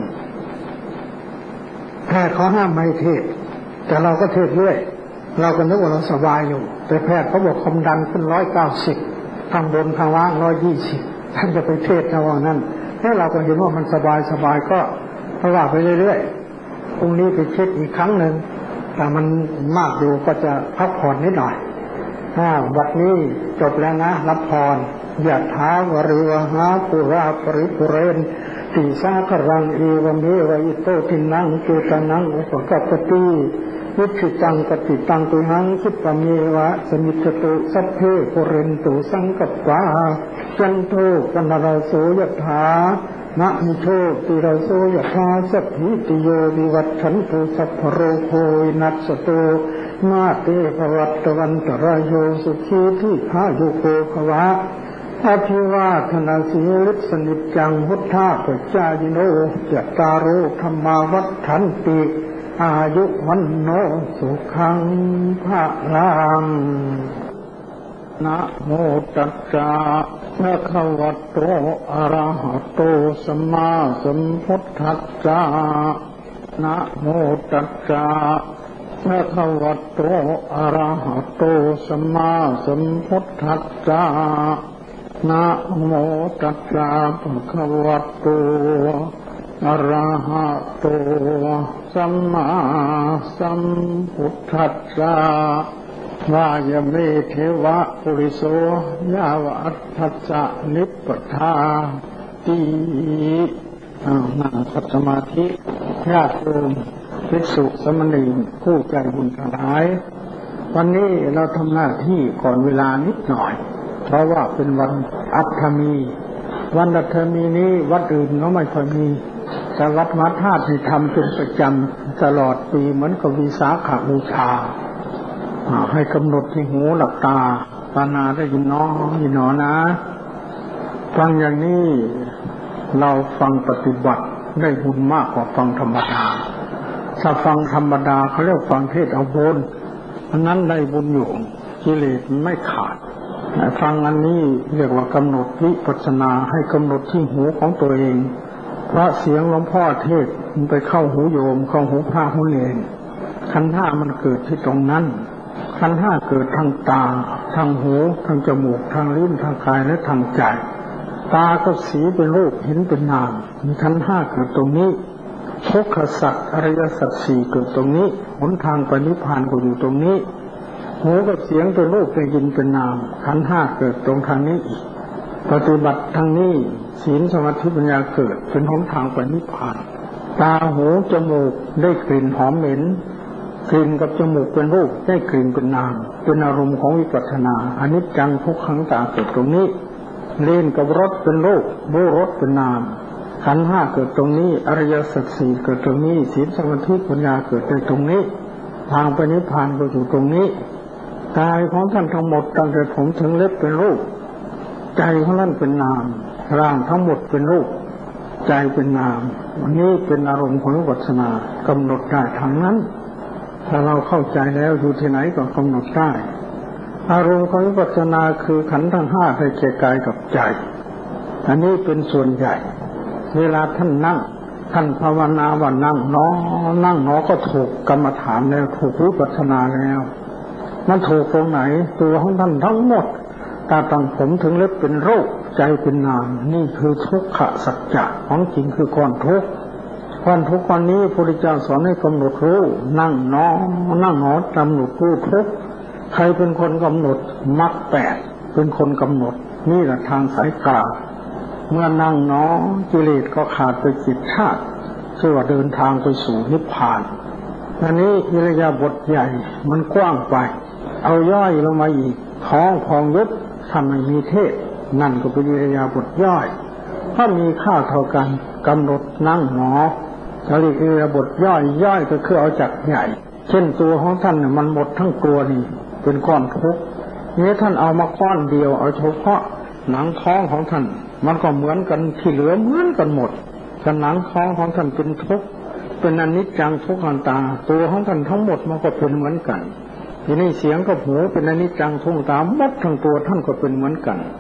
Speaker 1: แพทย์เขาห้ามไม่เทศแต่เราก็เทศเรื่อยเราก็นึกว่าเราสบายอยู่แต่แพทย์เขาบอกความดันขึ้นร้อยเก้าสิบทางบนทางล่างร้อยยี่สิบท่านจะไปเทศระหว่างนั้นให้เราก็เห็นว่ามันสบายสบายก็เพราะว่าไปเรื่อยๆพรุ่งนี้ไปเช็คอีกครั้งหนึ่งแต่มันมากอยู่ก็จะพักผ่อนนิดหน่อยถ้าวัดนี้จบแล้วนะรับพรยะถาวริวหาปุราปริปุเรนติสาครังเอวเมวะอิโตทินังเจตนังอุปกัปปติวิชิตังกติตังตุหังคิปะเมวะสมิจตุสัพเพปุเรนตุสังกัปปะจันโทปนรโสยะถามะมิโชติรโสยะถาสัพพิติโยวิวัตชันตุสัพพโรโควินัสสโตมาเตภวัตวันตรายโยสุขีทิพายุโกภวะอภิวาทนาสีลิสนิจังพุทธาปัจจายโนจัตตารุธรรมาวัฏฐันติอายุวันโนสุขังภะลังนะโมตัสสะภะคะวะโตอะระหะโตสัมมาสัมพุทธัสสะนะโมตัสสะภะคะวะโตอะระหะโตสัมมาสัมพุทธัสสะนะโมตัสสะภะคะวะโตอะระหะโตสัมมาสัมพุทธัสสะวายเมเทวะปุริโสยาวะอัตถัสสะนิพพทาตินั่งขัดสมาธิญาติโยมภิกษุสมณีผู้ใจบุญทั้งหลายวันนี้เราทำหน้าที่ก่อนเวลานิดหน่อยเพราะว่าเป็นวันอัฏฐมีวันอัฏฐมีนี้วัดอื่นเขาไม่ค่อยมีแต่วัดมหาธาตุที่ทำเป็นประจำตลอดปีเหมือนกับวิสาขบูชาให้กำหนดที่หูหลับตาปานาได้ยินน้อยินหนอนะฟังอย่างนี้เราฟังปฏิบัติได้บุญมากกว่าฟังธรรมดาถ้าฟังธรรมดาเขาเรียกฟังเทศเอาบุญอันนั้นได้บุญอยู่กิเลสไม่ขาดฟังอันนี้เรียกว่ากำหนดวิปัสสนาให้กำหนดที่หูของตัวเองเพราะเสียงหลวงพ่อเทศมันไปเข้าหูโยมเข้าหูพระหูเนรขันธ์ห้ามันเกิดที่ตรงนั้นขันธ์ห้าเกิดทางตาทางหูทางจมูกทางลิ้นทางกายและทางใจตาก็สีเป็นรูปเห็นเป็นนามมีขันธ์ห้าเกิดตรงนี้ทุกขสัจอริยสัจสี่เกิดตรงนี้หนทางไปนิพพานก็อยู่ตรงนี้หูกับเสียงเป็นรูปเป็นยินเป็นนามขันธ์ห้าเกิดตรงทางนี้อีกปฏิบัติทางนี้ศีลสมาธิปัญญาเกิดเป็นหนทางไปนิพพานตาหูจมูกได้กลิ่นหอมเหม็นกลิ่นกับจมูกเป็นรูปได้กลิ่นเป็นนามเป็นอารมณ์ของวิปัสสนาอนิจจังทุกขังตาเกิดตรงนี้ลิ้นกับรสเป็นรูปรู้รสเป็นนามขันธ์ห้าเกิดตรงนี้อริยสัจสี่เกิดตรงนี้ศีลสมาธิปัญญาเกิดในตรงนี้ทางไปนิพพานก็อยู่ตรงนี้กายของท่านทั้งหมดตั้งแต่ผมถึงเล็บเป็นรูปใจของท่านเป็นนามร่างทั้งหมดเป็นรูปใจเป็นนามอันนี้เป็นอารมณ์ของวิปัสสนากำหนดได้ทางนั้นถ้าเราเข้าใจแล้วอยู่ที่ไหนก็กำหนดได้อารมณ์ของวิปัสสนาคือขันธ์ทั้งห้าได้แก่กายกับใจอันนี้เป็นส่วนใหญ่เวลาท่านนั่งท่านภาวนาว่านั่งเนาะนั่งเนาะก็ถูกกรรมฐานแล้วถูกวิปัสสนาแล้วมันถูกตรงไหนตัวของท่านทั้งหมดตาตั้งผมถึงเล็บเป็นรูปใจเป็นนามนี่คือทุกขสัจจะของจริงคือก้อนทุกข์ก้อนทุกข์ก้อนนี้พระพุทธเจ้าสอนให้กำหนดรู้นั่งเนาะนั่งเนาะกำหนดรู้ทุกข์ใครเป็นคนกำหนดมรรคแปดเป็นคนกำหนดนี่แหละทางสายกลางเมื่อนั่งเนาะกิเลสก็ขาดไปจิตชาติชื่อว่าเดินทางไปสู่นิพพานอันนี้อิริยาบถใหญ่มันกว้างไปเอาย่อยลงมาอีกท้องพองยุบทำให้มีเทศนั่นก็เป็นอิริยาบถย่อยถ้ามีค่าเท่ากันกำหนดนั่งหนอจะเรียกอิริยาบถย่อยย่อยก็คือเอาจากใหญ่เช่นตัวของท่านมันหมดทั้งตัวนี่เป็นก้อนทุกข์นี้ท่านเอามาก้อนเดียวเอาเฉพาะหนังท้องของท่านมันก็เหมือนกันที่เหลือเหมือนกันหมดแต่หนังท้องของท่านเป็นทุกข์เป็นอนิจจังทุกขังตาตัวของท่านทั้งหมดมันก็เป็นเหมือนกันทีนี้เสียงกับหูเป็นอนิจจังทุกขังตาหมดทั้งตัวท่านก็เป็นเหมือนกัน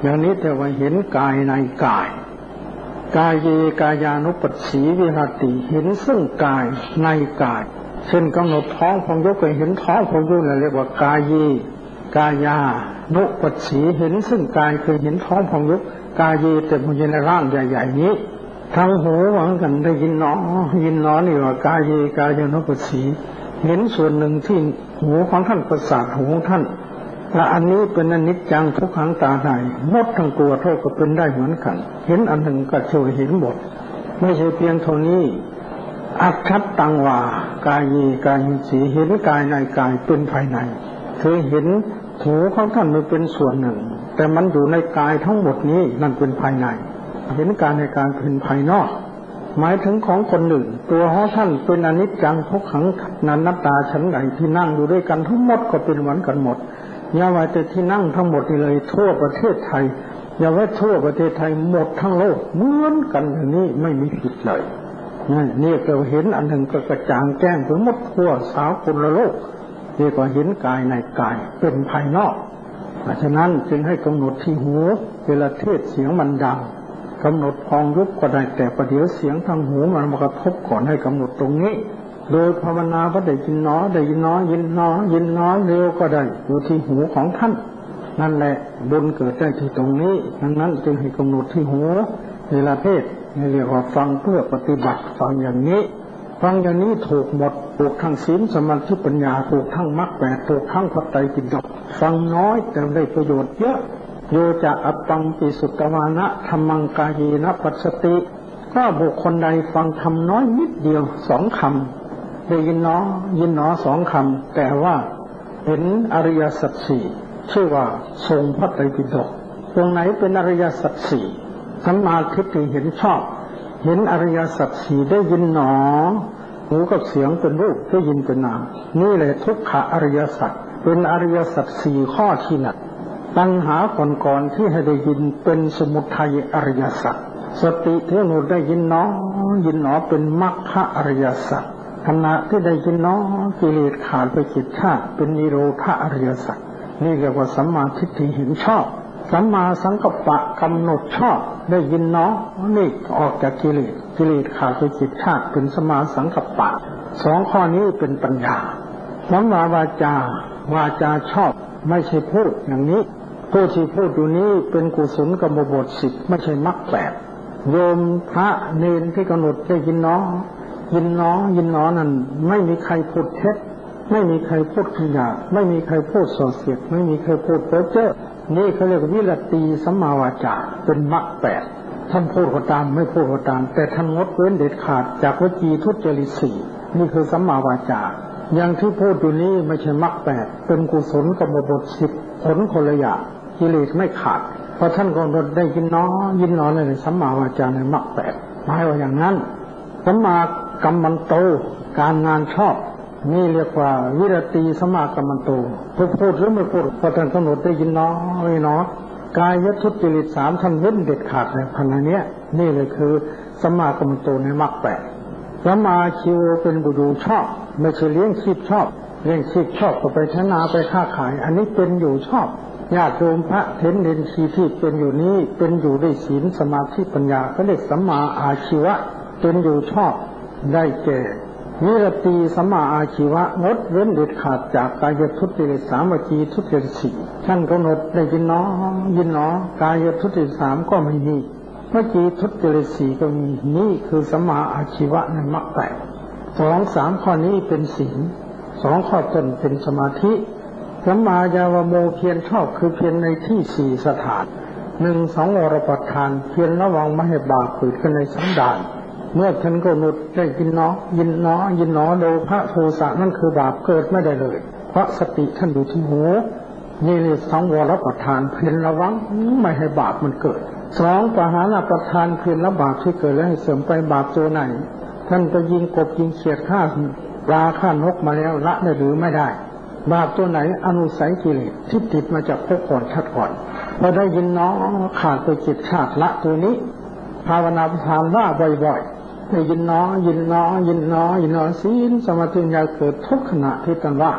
Speaker 1: อย่างนี้แต่ว่าเห็นกายในกายกายเยกายานุปัสสีวิหติเห็นซึ่งกายในกายเช่นกำหนดท้องพองยุบไปเห็นท้องพองยุบนั่นเรียกว่ากายเยกายานุปัสสีเห็นซึ่งกายคือเห็นท้องพองยุบกายเยแต่มันอยู่ในร่างใหญ่ๆนี้ทางหูหวังกันได้ยินเนาะยินเนาะนี่ว่ากายเยกายานุปัสสีเห็นส่วนหนึ่งที่หูของท่านประสาทหูของท่านและอันนี้เป็นอนิจจังทุกขังตาใดหมดทั้งตัวเท่าก็เป็นได้เหมือนกันเห็นอันหนึ่งก็ช่วยเห็นหมดไม่ใช่เพียงเท่านี้อัจฉัตตังวากายเยกายุสีเห็นกายในกายเป็นภายในคือเห็นหูของท่านมันเป็นส่วนหนึ่งแต่มันอยู่ในกายทั้งหมดนี้นั่นเป็นภายในเห็นกายในกายเป็นภายนอกหมายถึงของคนหนึ่งตัวของท่านเป็นอนิจจังทุกขังนันนัตตาชั้นใดที่นั่งอยู่ด้วยกันทั้งหมดก็เป็นเหมือนกันหมดอย่าว่าแต่ที่นั่งทั้งหมดนี่เลยทั่วประเทศไทยอย่าว่าทั่วประเทศไทยหมดทั้งโลกเหมือนกันอย่างนี้ไม่มีผิดเลยนี่เราเห็นอันหนึ่งก็กระจ่างแจ้งถึงหมดทั่วสากลโลกนี่ก็เห็นกายในกายเป็นภายนอกเพราะฉะนั้นจึงให้กำหนดที่หูเวลาเทศเสียงมันดังกำหนดพองยุบก็ได้แต่ประเดี๋ยวเสียงทางหูมันมากระทบก่อนให้กำหนดตรงนี้โดยภาวนาว่าได้ยินน้อได้ยินน้อยินน้อยินน้อเร็วก็ได้อยู่ที่หูของท่านนั่นแหละบุญเกิดได้ที่ตรงนี้ดังนั้นจึงให้กำหนดที่หูเวลาเทศเรียกว่าฟังเพื่อปฏิบัติฟังอย่างนี้ฟังอย่างนี้ถูกหมดถูกทั้งศีลสมาธิปัญญาถูกทั้งมรรคแปดถูกทั้งพระไตรปิฎกฟังน้อยแต่ได้ประโยชน์เยอะโยจะอัปปังปิสุตตวานะธรรมังกายเยนะปัสสติก็บุคคลใดฟังธรรมน้อยนิดเดียวสองคำได้ยินน้อยินน้อสองคำแต่ว่าเห็นอริยสัจสี่ชื่อว่าทรงพระไตรปิฎกตรงไหนเป็นอริยสัจสี่สัมมาทิฏฐิเห็นชอบเห็นอริยสัจสี่ได้ยินหนอหูกับเสียงเป็นรูปได้ยินเป็นนามนี่แหละทุกขอริยสัจเป็นอริยสัจสี่ข้อที่หนักปัญหาก่อนๆที่ให้ได้ยินเป็นสมุทัยอริยสัจสติที่หนูได้ยินหนอยินหนอเป็นมรรคอริยสัจขณะที่ได้ยินหนอกิเลสขาดไปจิตชาติเป็นนิโรธอริยสัจนี่เรียกว่าสัมมาทิฏฐิเห็นชอบสัมมาสังกัปปะกำหนดชอบได้ยินเนาะนี่ออกจากกิเลสกิเลสขาดไปจิตชาติเป็นสัมมาสังกัปปะสองข้อนี้เป็นปัญญาสัมมาวาจาวาจาชอบไม่ใช่พูดอย่างนี้พูดที่พูดอยู่นี้เป็นกุศลกรรมบทสิบไม่ใช่มรรคแปดโยมพระเนรที่กำหนดได้ยินเนาะยินเนาะยินเนาะนั้นไม่มีใครพูดเท็จไม่มีใครพูดขยะไม่มีใครพูดส่อเสียดไม่มีใครพูดเพ้อเจ้อนี่เขาเรียกวิรติสัมมาวาจาเป็นมรรคแปดท่านพูดก็ตามไม่พูดก็ตามแต่ท่านงดเว้นเด็ดขาดจากวจีทุจริตสี่นี่คือสัมมาวาจาอย่างที่พูดอยู่นี้ไม่ใช่มรรคแปดเป็นกุศลกรรมบทสิบผลคนละอย่างกิเลสไม่ขาดเพราะท่านก็ได้ยินน้อยินน้อในสัมมาวาจาในมรรคแปดหมายว่าอย่างนั้นสัมมากัมมันโตการงานชอบนี่เรียกว่าวิรติสัมมากัมมันโตพูดพูดหรือไม่พูดพอท่านกำหนดได้ยินน้อไม่น้อกายทุจริตสามท่านเว้นเด็ดขาดในพันธุ์นี้นี่เลยคือสัมมากัมมันโตในมรรคแปดสัมมาชีวเป็นบุรุษชอบไม่ใช่เลี้ยงชีพชอบเลี้ยงชีพชอบก็ไปชนะไปค้าขายอันนี้เป็นอยู่ชอบญาติโยมพระเถรเนรชีที่เป็นอยู่นี้เป็นอยู่ด้วยศีลสมาธิปัญญาเขาเรียกสัมมาอาชีวะเป็นอยู่ชอบได้แก่วิรติสัมมาอาชีวะงดเว้นเด็ดขาดจากกายทุจริตสามวจีทุจริตสี่ท่านกำหนดได้ยินน้อยินน้อกายทุจริตสามก็ไม่มีวจีทุจริตสี่ก็มีนี่คือสัมมาอาชีวะในมรรคแปดสองสามข้อนี้เป็นศีลสองข้อต้นเป็นสมาธิสัมมาญาวโมเพียรชอบคือเพียรในที่สี่สถานหนึ่งสองวรประทานเพียรระวังไม่ให้บาปเกิดขึ้นในสันดานเมื่อท่านกำหนดได้ยินน้อยินน้อยินน้อโลภะโทสะนั่นคือบาปเกิดไม่ได้เลยเพราะสติท่านอยู่ที่หูนี่เรียกสองวรประทานเพียรระวังไม่ให้บาปมันเกิดสองปหานประทานเพียรละบาปที่เกิดแล้วให้เสริมไปบาปตัวไหนท่านจะยิงกบยิงเขียดฆ่าปลาฆ่านกมาแล้วละได้หรือไม่ได้บาปตัวไหนอนุสัยกิเลสที่ติดมาจากพวกก่อนชาติก่อนพอได้ยินน้อขาดไปจิตชาติละตัวนี้ภาวนาประทานว่าบ่อยๆได้ยินน้อยินน้อยินน้อยินน้อศีลสมาธิปัญญาเกิดทุกขณะที่ท่านว่าภ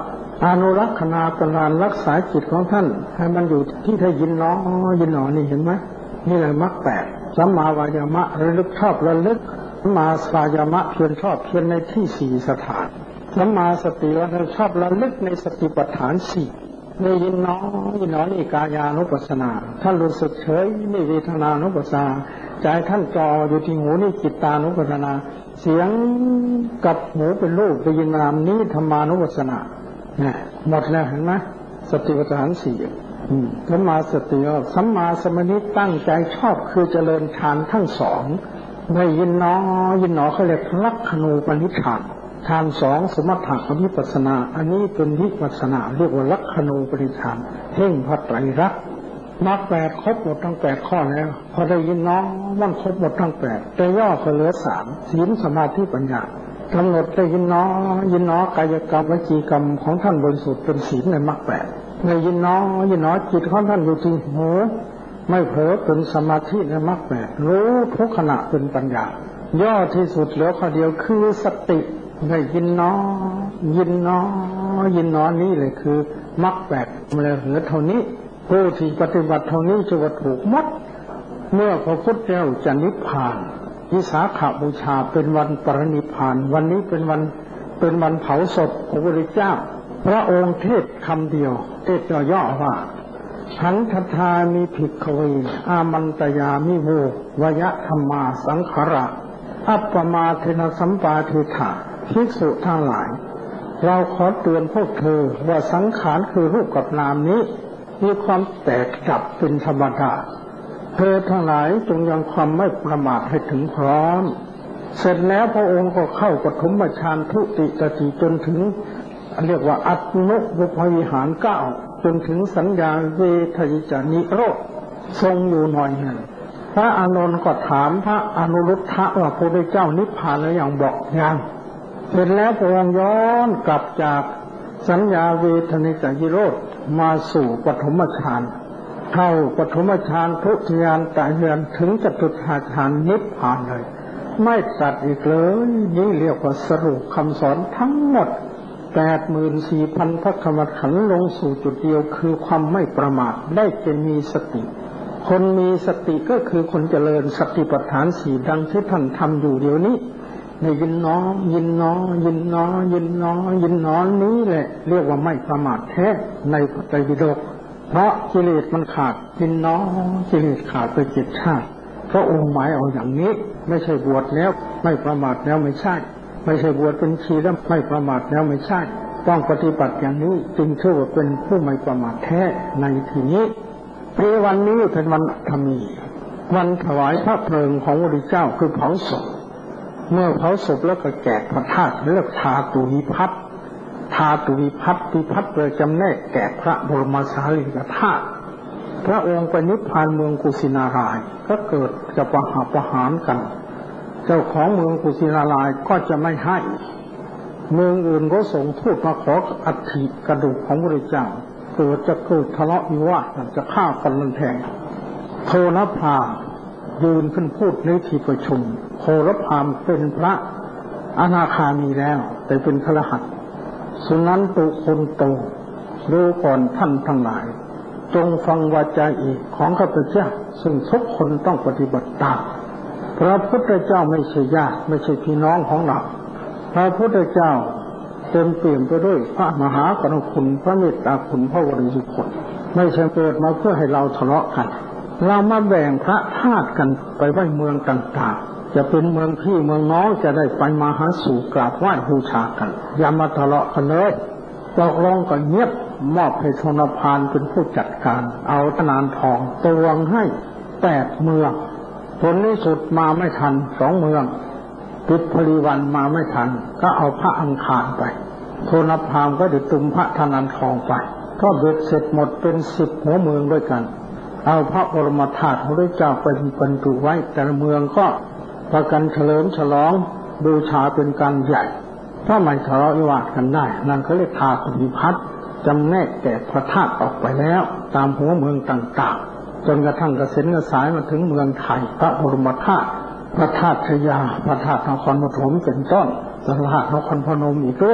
Speaker 1: อนุรักษณาตลานรักษาจิตของท่านให้มันอยู่ที่ได้ยินน้อยินหนอนี่เห็นไหมนี่แหละมรรคแปดสัมมาวายามะระลึกชอบระลึกสัมมาสายามะเพียรชอบเพียรในที่สี่สถานสัมมาสติระลึกชอบระลึกในสติปัฏฐานสี่ในยินน้อยินหนอนี่กายานุปัสสนาท่านรู้สึกเฉยนี่เวทนานุปัสสนาใจท่านจออยู่ที่หูนี่จิตตานุปัสสนาเสียงกับหูเป็นรูปได้ยินนามนี้ธรรมานุปัสสนาเนี่ยหมดแล้วเห็นไหมสติปัฏฐานสี่สัมมาสติสัมมาสมาธิตั้งใจชอบคือเจริญฌานทั้งสองได้ยินน้อยินหนอเขาเรียกลักขณูปนิชฌานฌานสองสมถะวิปัสสนาอันนี้เป็นวิปัสสนาเรียกว่าลักขณูปนิชฌานเพ่งพระไตรลักษณ์มรรคแปดครบหมดทั้งแปดข้อแล้วพอได้ยินน้องมันครบหมดทั้งแปดแต่ย่อก็เหลือสามศีลสมาธิปัญญากำหนดได้ยินน้อยินน้อกายกรรมวจีกรรมของท่านบริสุทธิ์เป็นศีลในมรรคแปดได้ยินน้อยินน้อจิตของท่านอยู่ที่หูไม่เผลอเป็นสมาธิในมรรคแปดรู้ทุกขณะเป็นปัญญาย่อที่สุดเหลือข้อเดียวคือสติได้ยินน้อยินน้อยินน้อนี่เลยคือมรรคแปดมันเลยเหลือเท่านี้ผู้ที่ปฏิบัติเท่านี้จะว่าถูกมัดเมื่อพระพุทธเจ้าจะนิพพานวิสาขบูชาเป็นวันปรินิพพานวันนี้เป็นวันเป็นวันเผาศพพระพุทธเจ้าพระองค์เทศคำเดียวเทศย่อๆว่าขันธทามิภิกขเวอามันตยามิโววยธรรมาสังขารอัปปมาเทนะสัมปาทิฏฐาภิกษุทั้งหลายเราขอเตือนพวกเธอว่าสังขารคือรูปกับนามนี้มีความแตกดับเป็นธรรมดาเธอทั้งหลายจงยังความไม่ประมาทให้ถึงพร้อมเสร็จแล้วพระองค์ก็เข้าปฐมฌานทุติตติจนถึงเรียกว่าอัตนุบุพวิหารเก้าจนถึงสัญญาเวทยิจานิโรธทรงอยู่หน่อยหนึ่งพระอานนท์ก็ถามพระอนุรุทธะว่าพระพุทธเจ้านิพพานแล้วอย่างบอกยังเสร็จแล้วพระองค์ย้อนกลับจากสัญญาเวทนิจานิโรธมาสู่ปฐมฌานเข้าปฐมฌานทุติยานตะเยือนถึงจตุตถฌานนิพพานเลยไม่ตัดอีกเลยนี่เรียกว่าสรุปคำสอนทั้งหมด แปดหมื่นสี่พัน พระธรรมขันธ์ลงสู่จุดเดียวคือความไม่ประมาทได้จะมีสติคนมีสติก็คือคนเจริญสติปัฏฐานสี่ดังที่ท่านทำอยู่เดี๋ยวนี้ในยินน้อยินน้อยินน้อยินน้อยินน้อนี้แหละเรียกว่าไม่ประมาทแท้ในพระไตรปิฎกเพราะกิเลสมันขาดยินน้อกิเลสขาดไปเจ็ดชาติพระองค์หมายเอาอย่างนี้ไม่ใช่บวชแล้วไม่ประมาทแล้วไม่ใช่ไม่ใช่บวชเป็นชีแล้วไม่ประมาทแล้วไม่ใช่ต้องปฏิบัติอย่างนี้จึงชื่อว่าเป็นผู้ไม่ประมาทแท้ในทีนี้ในวันนี้เป็นวันธรรมีวันถวายพระเพลิงของพระพุทธเจ้าคือเผาศพเมื่อเผาศพแล้วก็แจกพระธาตุเรียกทาตุวิภัตติทาตุวิภัตติภัตติเลยจำแนกแจกพระบรมสารีริกธาตุพระองค์ไปนิพพานเมืองกุสินารายณ์ก็เกิดจะประหารประหารกันเจ้าของเมืองกุสินารายณ์ก็จะไม่ให้เมืองอื่นก็ส่งทูตมาขออัฐิกระดูกของพระพุทธเจ้าเกิดจะเกิดทะเลาะวิวาทจะฆ่ากันลันแทงโทนพราหมณ์ยืนขึ้นพูดในที่ประชุมโทนพราหมณ์เป็นพระอนาคามีแล้วแต่เป็นคฤหัสถ์สุนันตุคนโตรู้ก่อนท่านทั้งหลายจงฟังวาจาอีกของข้าพเจ้าซึ่งทุกคนต้องปฏิบัติตามพระพุทธเจ้าไม่ใช่ญาติไม่ใช่พี่น้องของเราพระพุทธเจ้าเต็มเปี่ยมไปด้วยพระมหากรุณาคุณพระเมตตาคุณพระบริสุทธิ์คุณไม่ใช่เกิดมาเพื่อให้เราทะเลาะกันเรามาแบ่งพระธาตุกันไปไว้เมืองต่างๆจะเป็นเมืองพี่เมืองน้องจะได้ไปมาหาสู่กราบไหว้บูชากันอย่ามาทะเลาะกันเลยตกลงก็เงียบมอบให้ชนพานเป็นผู้จัดการเอาตนานทองตวงให้แปดเมืองผลที่สุดมาไม่ทันสองเมืองติดพลีวันมาไม่ทันก็เอาพระอังคารไปโทนพราหมณ์ก็ได้ตุมพระธนันทองไปก็เบ็ดเสร็จหมดเป็นสิบหัวเมืองด้วยกันเอาพระบรมธาตุของพระเจ้าไปบรรจุไว้แต่ละเมืองก็พากันเฉลิมฉลองบูชาเป็นการใหญ่ถ้าไม่ทะเลาะวิวาทกันได้นั่นเขาเรียกทาตุวิภัตติจำแนกแจกพระธาตุออกไปแล้วตามหัวเมืองต่างๆจนกระทั่งกระเซ็นกระสายมาถึงเมืองไทยพระบรมธาตุพระธาตุชยาพระธาตุนครปฐมเป็นต้นพระธาตุนครพนมอีกด้วย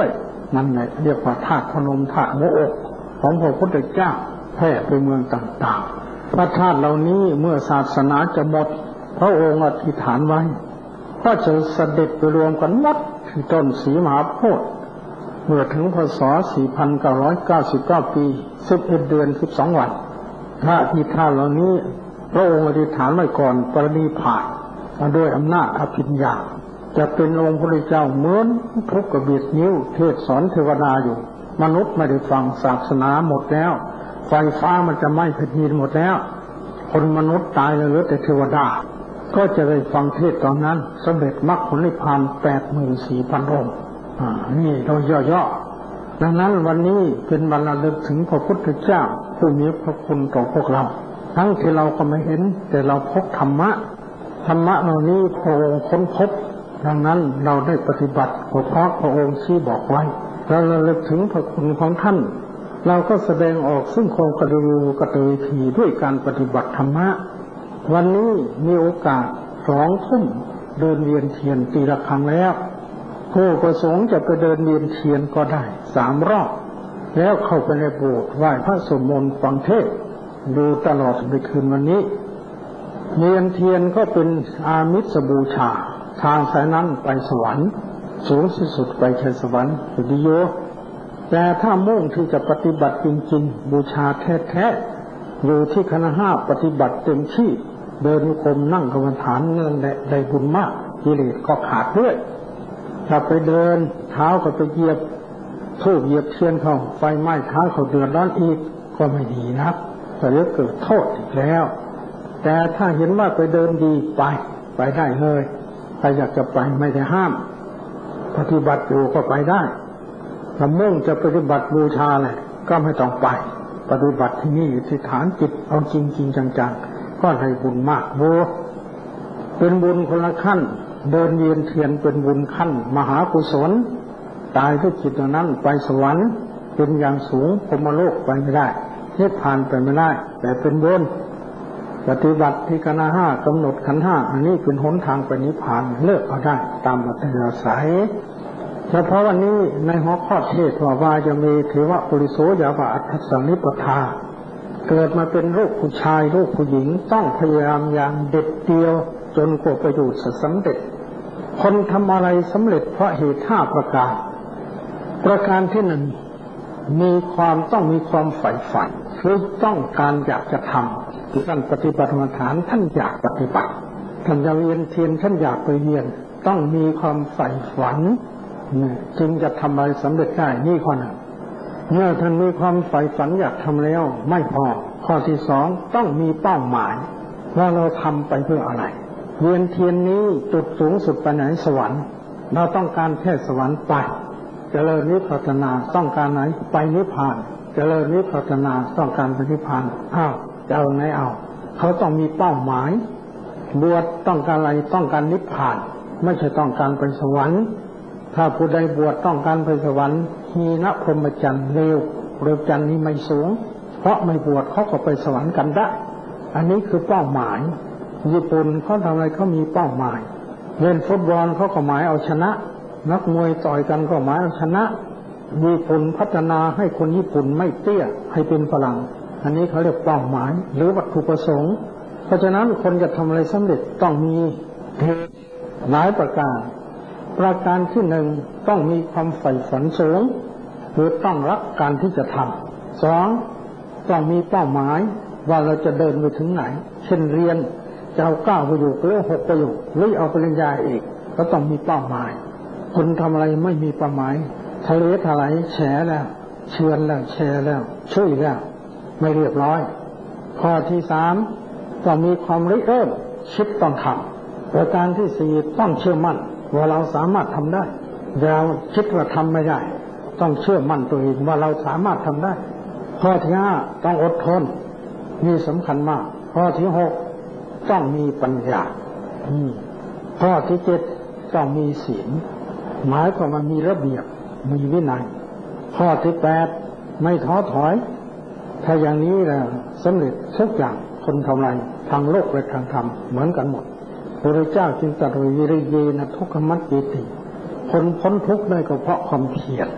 Speaker 1: นั่นแหละเรียกว่าธาตุพนมธาตุหัวอกของพระพุทธเจ้าแผ่ไปเมืองต่างๆพระธาตุเหล่านี้เมื่อศาสนาจะหมดพระองค์อธิษฐานไว้ก็จะเสด็จไปรวมกันหมดที่ต้นศรีมหาโพธิ์เมื่อถึงพ.ศ. สี่พันเก้าร้อยเก้าสิบเก้า ปีสิบเอ็ดเดือนสิบสองวันพระอธิษฐานเหล่านี้พระองค์อธิษฐานไว้ก่อนปรินิพพานมาด้วยอำนาจอภิญญาจะเป็นองค์พระพุทธเจ้าเหมือนทุกกระบิดนิ้วเทศสอนเทวดาอยู่มนุษย์ไม่ได้ฟังศาสนาหมดแล้วไฟฟ้ามันจะไหม้แผ่นดินหมดแล้วคนมนุษย์ตายแล้วเหลือแต่เทวดาก็จะได้ฟังเทศตอนนั้นสำเร็จมรรคผลนิพพานแปดหมื่นสี่พันองค์นี่โดยย่อๆดังนั้นวันนี้เป็นวันระลึกถึงพระพุทธเจ้าผู้มีพระคุณต่อพวกเราทั้งที่เราก็ไม่เห็นแต่เราพบธรรมะธรรมะเหล่านี้พระองค์ค้นพบดังนั้นเราได้ปฏิบัติก็เพราะพระองค์ชี้บอกไว้เราระลึกถึงพระคุณของท่านเราก็แสดงออกซึ่งความกตัญญูกตเวทีด้วยการปฏิบัติธรรมะวันนี้มีโอกาสสองทุ่มเดินเวียนเทียนตีละครั้งแล้วผู้ประสงค์จะไปเดินเวียนเทียนก็ได้สามรอบแล้วเข้าไปในโบสถ์ไหว้พระสวดมนต์ฟังเทศน์ดูตลอดในคืนวันนี้เวียนเทียนก็เป็นอามิสบูชาทางสายนั้นไปสวรรค์สูงที่สุดไปเทสวรรค์สุดิโยแต่ถ้ามุ่งที่จะปฏิบัติจริงๆบูชาแท้ๆอยู่ที่คณะห้าปฏิบัติเต็มที่เดินกรมนั่งกรรมฐานนั่นแหละได้บุญมากกิเลสก็ขาดด้วยถ้าไปเดินเท้าก็ไปเหยียบทูบเหยียบเทียนเขาไฟไหม้เท้าเขาเดือดร้อนอีกก็ไม่ดีนะแต่เดี๋ยวเกิดโทษอีกแล้วแต่ถ้าเห็นว่าไปเดินดีไปไปได้เลยใครอยากจะไปไม่ได้ห้ามปฏิบัติอยู่ก็ไปได้ถ้ามุ่งจะปฏิบัติบูชาเลยก็ไม่ต้องไปปฏิบัติที่นี่อยู่ที่ฐานจิตเอาจริงจริงจังๆก็ได้บุญมากโบเป็นบุญคนละขั้นเดินเวียนเทียนเป็นบุญขั้นมหากุศลตายด้วยจิตนั้นไปสวรรค์เป็นอย่างสูงพรหมโลกไปไม่ได้นิพพานไปไม่ได้แต่เป็นบุญปฏิบัติที่คณะห้ากำหนดขันธ์ห้าอันนี้เป็นหนทางไปนิพพานเลิกเอาได้ตามอัธยาศัยเฉพาะวันนี้ในหัวข้อเทศว่าวาจะมีเทวะปุริโสยาวะอัตถสังนิปทาเกิดมาเป็นลูกผู้ชายลูกผู้หญิงต้องพยายามอย่างเด็ดเดียวจนกว่าประโยชน์สำเร็จคนทำอะไรสำเร็จเพราะเหตุห้าประการประการที่หนึ่งมีความต้องมีความใฝ่ฝันคือต้องการอยากจะทำที่ท่านปฏิบัติกรรมฐานท่านอยากปฏิบัติท่านจะเวียนเทียนท่านอยากไปเวียนต้องมีความใฝ่ฝันจึงจะทำอะไรสำเร็จได้นี่ข้อหนึ่งเมื่อท่านมีความใฝ่ฝันอยากทำแล้วไม่พอข้อที่สองต้องมีเป้าหมายว่าเราทำไปเพื่ออะไรเวียนเทียนนี้จุดสูงสุดไปไหนสวรรค์เราต้องการแค่สวรรค์ไปเจริญนิพพานาต้องการไหนไปนิพพานเจริญนิพพานาต้องการไปนิพพานอ้าวจะเอาไหนเอาเขาต้องมีเป้าหมายบวชต้องการอะไรต้องการนิพพานไม่ใช่ต้องการไปสวรรค์ถ้าผู้ใดบวชต้องการไปสวรรค์หีนพรหมจรรย์เร็วเร็วจรรย์นี้ไม่สูงเพราะไม่บวชเขาก็ไปสวรรค์กันได้อันนี้คือเป้าหมายญี่ปุ่นเขาทำอะไรเขามีเป้าหมายเล่นฟุตบอลเขาก็หมายเอาชนะนักมวยต่อยกันก็หมายเอาชนะญี่ปุ่นพัฒนาให้คนญี่ปุ่นไม่เตี้ยให้เป็นฝรั่งอันนี้เขาเรียกเป้าหมายหรือวัตถุประสงค์เพราะฉะนั้นคนจะทำอะไรสำเร็จต้องมีเหตุหลายประการประการที่หนึ่งต้องมีความใฝ่ฝันสูงคือต้องรักการที่จะทำสองต้องมีเป้าหมายว่าเราจะเดินไปถึงไหนเช่นเรียนจะเอาเก้าประโยคหรือหกประโยคหรือเอาปริญญาเอกก็ต้องมีเป้าหมายคนทำอะไรไม่มีเป้าหมายทะเลถลายแฉแล้วเชือนแล้วแชร์แล้วช่วยแล้วไม่เรียบร้อยข้อที่สามต้องมีความริเริ่มคิดต้องทำประการที่สี่ต้องเชื่อมั่นว่าเราสามารถทำได้อย่าคิดว่าทำไม่ได้ต้องเชื่อมั่นตัวเองว่าเราสามารถทำได้ข้อที่ห้าต้องอดทนนี่สำคัญมากข้อที่หกต้องมีปัญญาข้อที่เจ็ดต้องมีศีลหมายความว่ามีระเบียบมีวินัยข้อที่แปดไม่ท้อถอยถ้าอย่างนี้แหละสำเร็จทุกอย่างคนทำไรทางโลกและทางธรรมเหมือนกันหมดพระเจ้าจึงตรัสว่าวิริยนะทุกขมัจจิติคนพ้นทุกข์ได้ก็เพราะความเพียร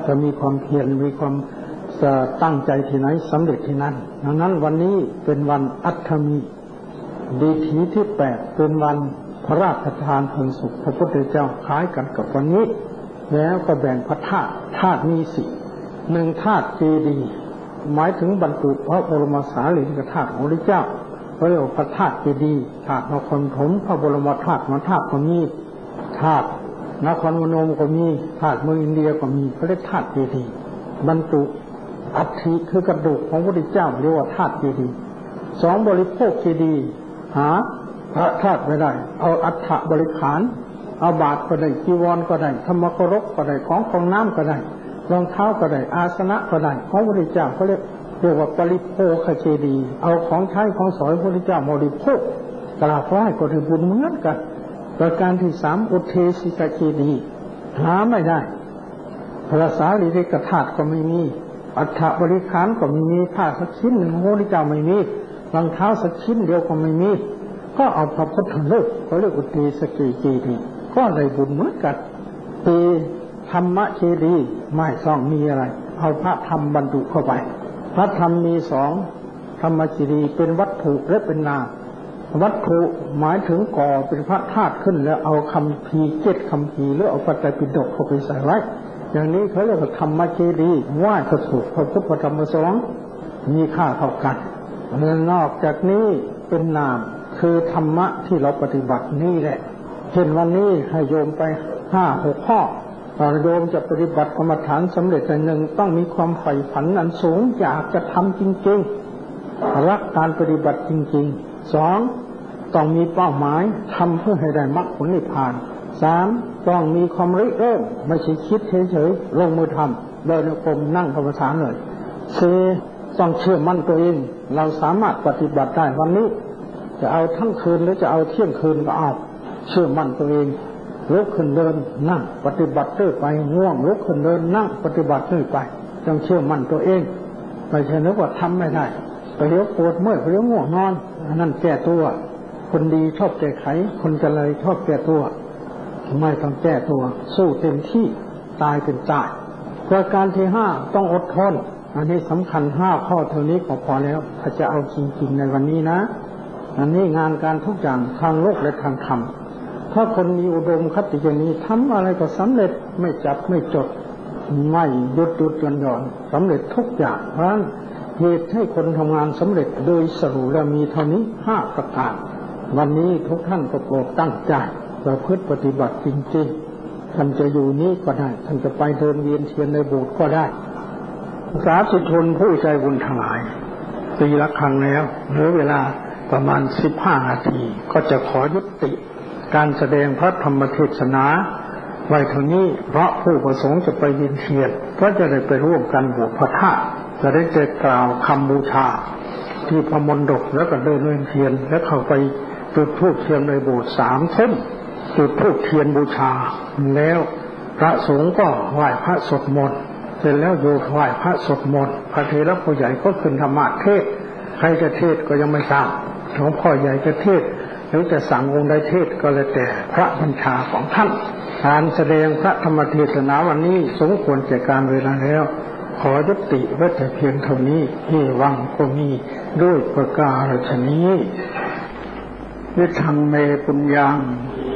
Speaker 1: จะมีความเพียรมีความตั้งใจที่ไหนสำเร็จที่นั้นดังนั้นวันนี้เป็นวันอัฏฐมีดีถีที่แปดเป็นวันพระราชทานเพลิงศพพระพุทธเจ้าคล้ายกันกับวันนี้แล้วก็แบ่งพระธาตุธาตุมีสี่หนึ่งธาตุเจดีย์หมายถึงบรรจุพระบรมสารีริกธาตุของพระเจ้าเรียกว่าพระธาตุเจดีย์ธาตุนครปฐมพระบรมธาตุมหาธาตุก็มีธาตุนครพนมก็มีธาตุเมืองอินเดียก็มีเขาเรียกธาตุเจดีย์บรรจุอัฐิคือกระดูกของพระพุทธเจ้าเรียกว่าธาตุเจดีย์สองบริโภคเจดีย์หาพระธาตุไม่ได้เอาอัฐบริขารเอาบาตรก็ได้จีวรก็ได้ธรรมกรกก็ได้ของของน้ำก็ได้รองเท้าก็ได้อาสนะก็ได้ของพระพุทธเจ้าเขาเรียกเรียกว่าบริโภคเจดีย์เอาของใช้ของสอยพระพุทธเจ้าบริโภคกราบไหว้ก็ได้บุญเหมือนกันประการที่สามอุเทศิกเจดีย์หาไม่ได้พระสารีริกธาตุก็ไม่มีอัฐบริขารก็ไม่มีผ้าสักชิ้นหนึ่งพระพุทธเจ้าไม่มีรองเท้าสักชิ้นเดียวก็ไม่มีก็เอาพระพุทธรูปเขาเรียกอุเทศกเจดีย์ก็ได้บุญเหมือนกันตีธรรมเจดีย์ไม่ต้องมีอะไรเอาพระธรรมบรรจุเข้าไปพระธรรมมีสองธรรมเจดีย์เป็นวัตถุและเป็นนามวัตถุหมายถึงก่อเป็นพระธาตุขึ้นแล้วเอาคำพีเจ็ดคำพีหรือเอาพระไตรปิฎกเข้าไปใส่ไว้อย่างนี้เขาเรียกว่าธรรมเจดีย์ไหว้พระสุพระพุทธพระธรรมพระสงฆ์มีค่าเท่ากันนอกจากนี้เป็นนามคือธรรมะที่เราปฏิบัตินี่แหละเช่นวันนี้ให้โยมไปห้าหกข้อตอนโยมจะปฏิบัติกรรมฐานสำเร็จในหนึ่งต้องมีความใฝ่ฝันอันสูงอยากจะทำจริงๆรักการปฏิบัติจริงๆสองต้องมีเป้าหมายทำเพื่อให้ได้มรรคผลนิพพานสามต้องมีความริเริ่มไม่ใช่คิดเฉยๆลงมือทำเดินกรมนั่งกรรมฐานเลยสี่ต้องเชื่อมั่นตัวเองเราสามารถปฏิบัติได้วันนี้จะเอาทั้งคืนหรือจะเอาเที่ยงคืนก็เอาเชื่อมั่นตัวเองลุกขึ้นเดินนั่งปฏิบัติเรื่อยไปง่วงลุกขึ้นเดินนั่งปฏิบัติเรื่อยไปต้องเชื่อมั่นตัวเองไม่ใช่นึกว่าทำไม่ได้ไปเดี๋ยวปวดเมื่อยไปเดี๋ยวง่วงนอนนั่นแก้ตัวคนดีชอบแก้ไขคนจะเลยชอบแก้ตัวไม่ต้องแก้ตัวสู้เต็มที่ตายเป็นตายประการที่ห้าต้องอดทนอันนี้สำคัญห้าข้อเท่านี้ก็พอแล้วถ้าจะเอาจริงๆในวันนี้นะอันนี้งานการทุกอย่างทางโลกและทางธรรมถ้าคนมีอุดมคติอย่างนี้ทำอะไรก็สำเร็จไม่จับไม่จดไม่หยุดหยุดหย่อนหย่อนสำเร็จทุกอย่างเพราะฉะนั้นเหตุให้คนทำงานสำเร็จโดยสรุปแล้วมีเท่านี้ห้าประการวันนี้ทุกท่านก็โปรดตั้งใจประพฤติปฏิบัติจริงๆท่านจะอยู่นี้ก็ได้ท่านจะไปเดินเวียนเทียนในโบสถ์ก็ได้สาธุชนผู้ใจบุญทั้งหลายตีละครั้งแล้วเหลือเวลาประมาณสิบห้านาทีก็จะขอยุติการแสดงพระธรรมเทศนาไว้เท่านี้เพราะผู้ประสงค์จะไปเวียนเทียนก็จะได้ไปร่วมกันบวชพระธาตุจะได้จะกล่าวคำบูชาที่พระมณฑปแล้วก็เดินเวียนเทียนแล้วเข้าไปจุดธูปเทียนในโบสถ์สามทุ่มจุดธูปเทียนบูชาแล้วพระสงฆ์ก็ไหว้พระสวดมนต์เสร็จแล้วโยมไหว้พระสวดมนต์พระเถระผู้ใหญ่ก็ขึ้นธรรมเทศใครจะเทศก็ยังไม่ทราบหลวงพ่อใหญ่จะเทศหรือจะสั่งองค์ใดเทศก็แล้วแต่พระบัญชาของท่านการแสดงพระธรรมเทศนาวันนี้สมควรแก่การเวลาแล้วขอยุติไว้แต่เพียงเท่านี้เอวังก็มีด้วยประการฉะนี้วิทังเมปุญญัง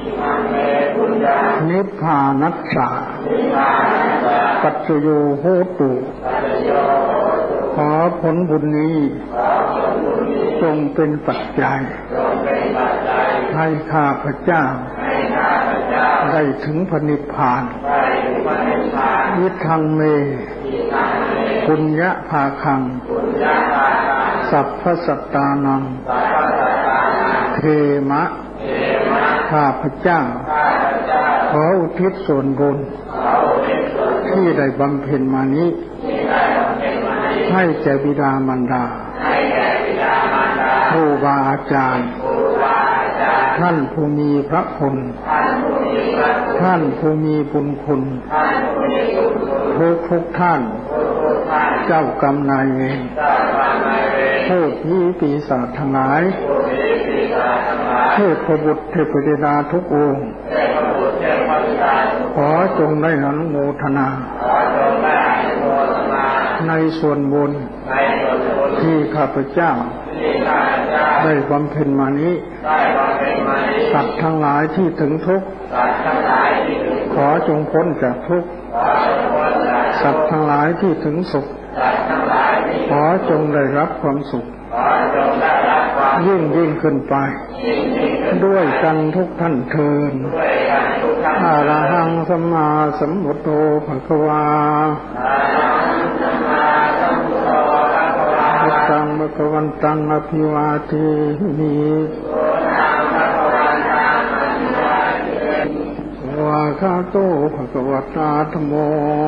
Speaker 1: นิพพานัสสะปัจจโยโหตุขอผลบุญนี้จงเป็นปัจจัยให้ข้าพเจ้าได้ถึงพระนิพพานวิทังเมปุญญภาคังสัพพสัตตานังเทมะข้าพเจ้าขออุทิศส่วนบุญที่ได้บำเพ็ญมานี้ให้แก่บิดามารดาครูบาอาจารย์ท่านผู้มีพระคุณท่านผู้มีบุญคุณทุกทุกท่านเจ้ากรรมนายเวรผู้ที่ปีศาจทั้งหลายเทพบุตรเทพธิดาทุกองค์ขอจงได้อนุโมทนาในส่วนบุญที่ข้าพเจ้าได้บำเพ็ญมานี้สัตว์ทั้งหลายที่ถึงทุกข์ขอจงพ้นจากทุกข์สัตว์ทั้งหลายที่ถึงสุขขอจงได้รับความสุขยิ่งยิ่งขึ้นไปด้วยกันทุกท่านเทินอะระหังสัมมาสัมพุทโธภควาพุทธังภควันตังอภิวาเทมิวาคาโตภควตาธัมโม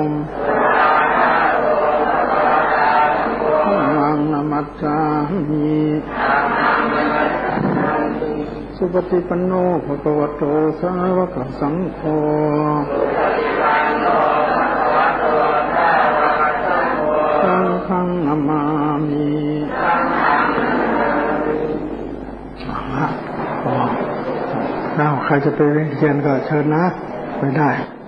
Speaker 1: ธัมมังนัมมัสสามิสุปฏิปันโนภควโตสาวกสังโฆสังฆังนามามิแล้วใครจะไปเรียนก็เชิญนะไปได้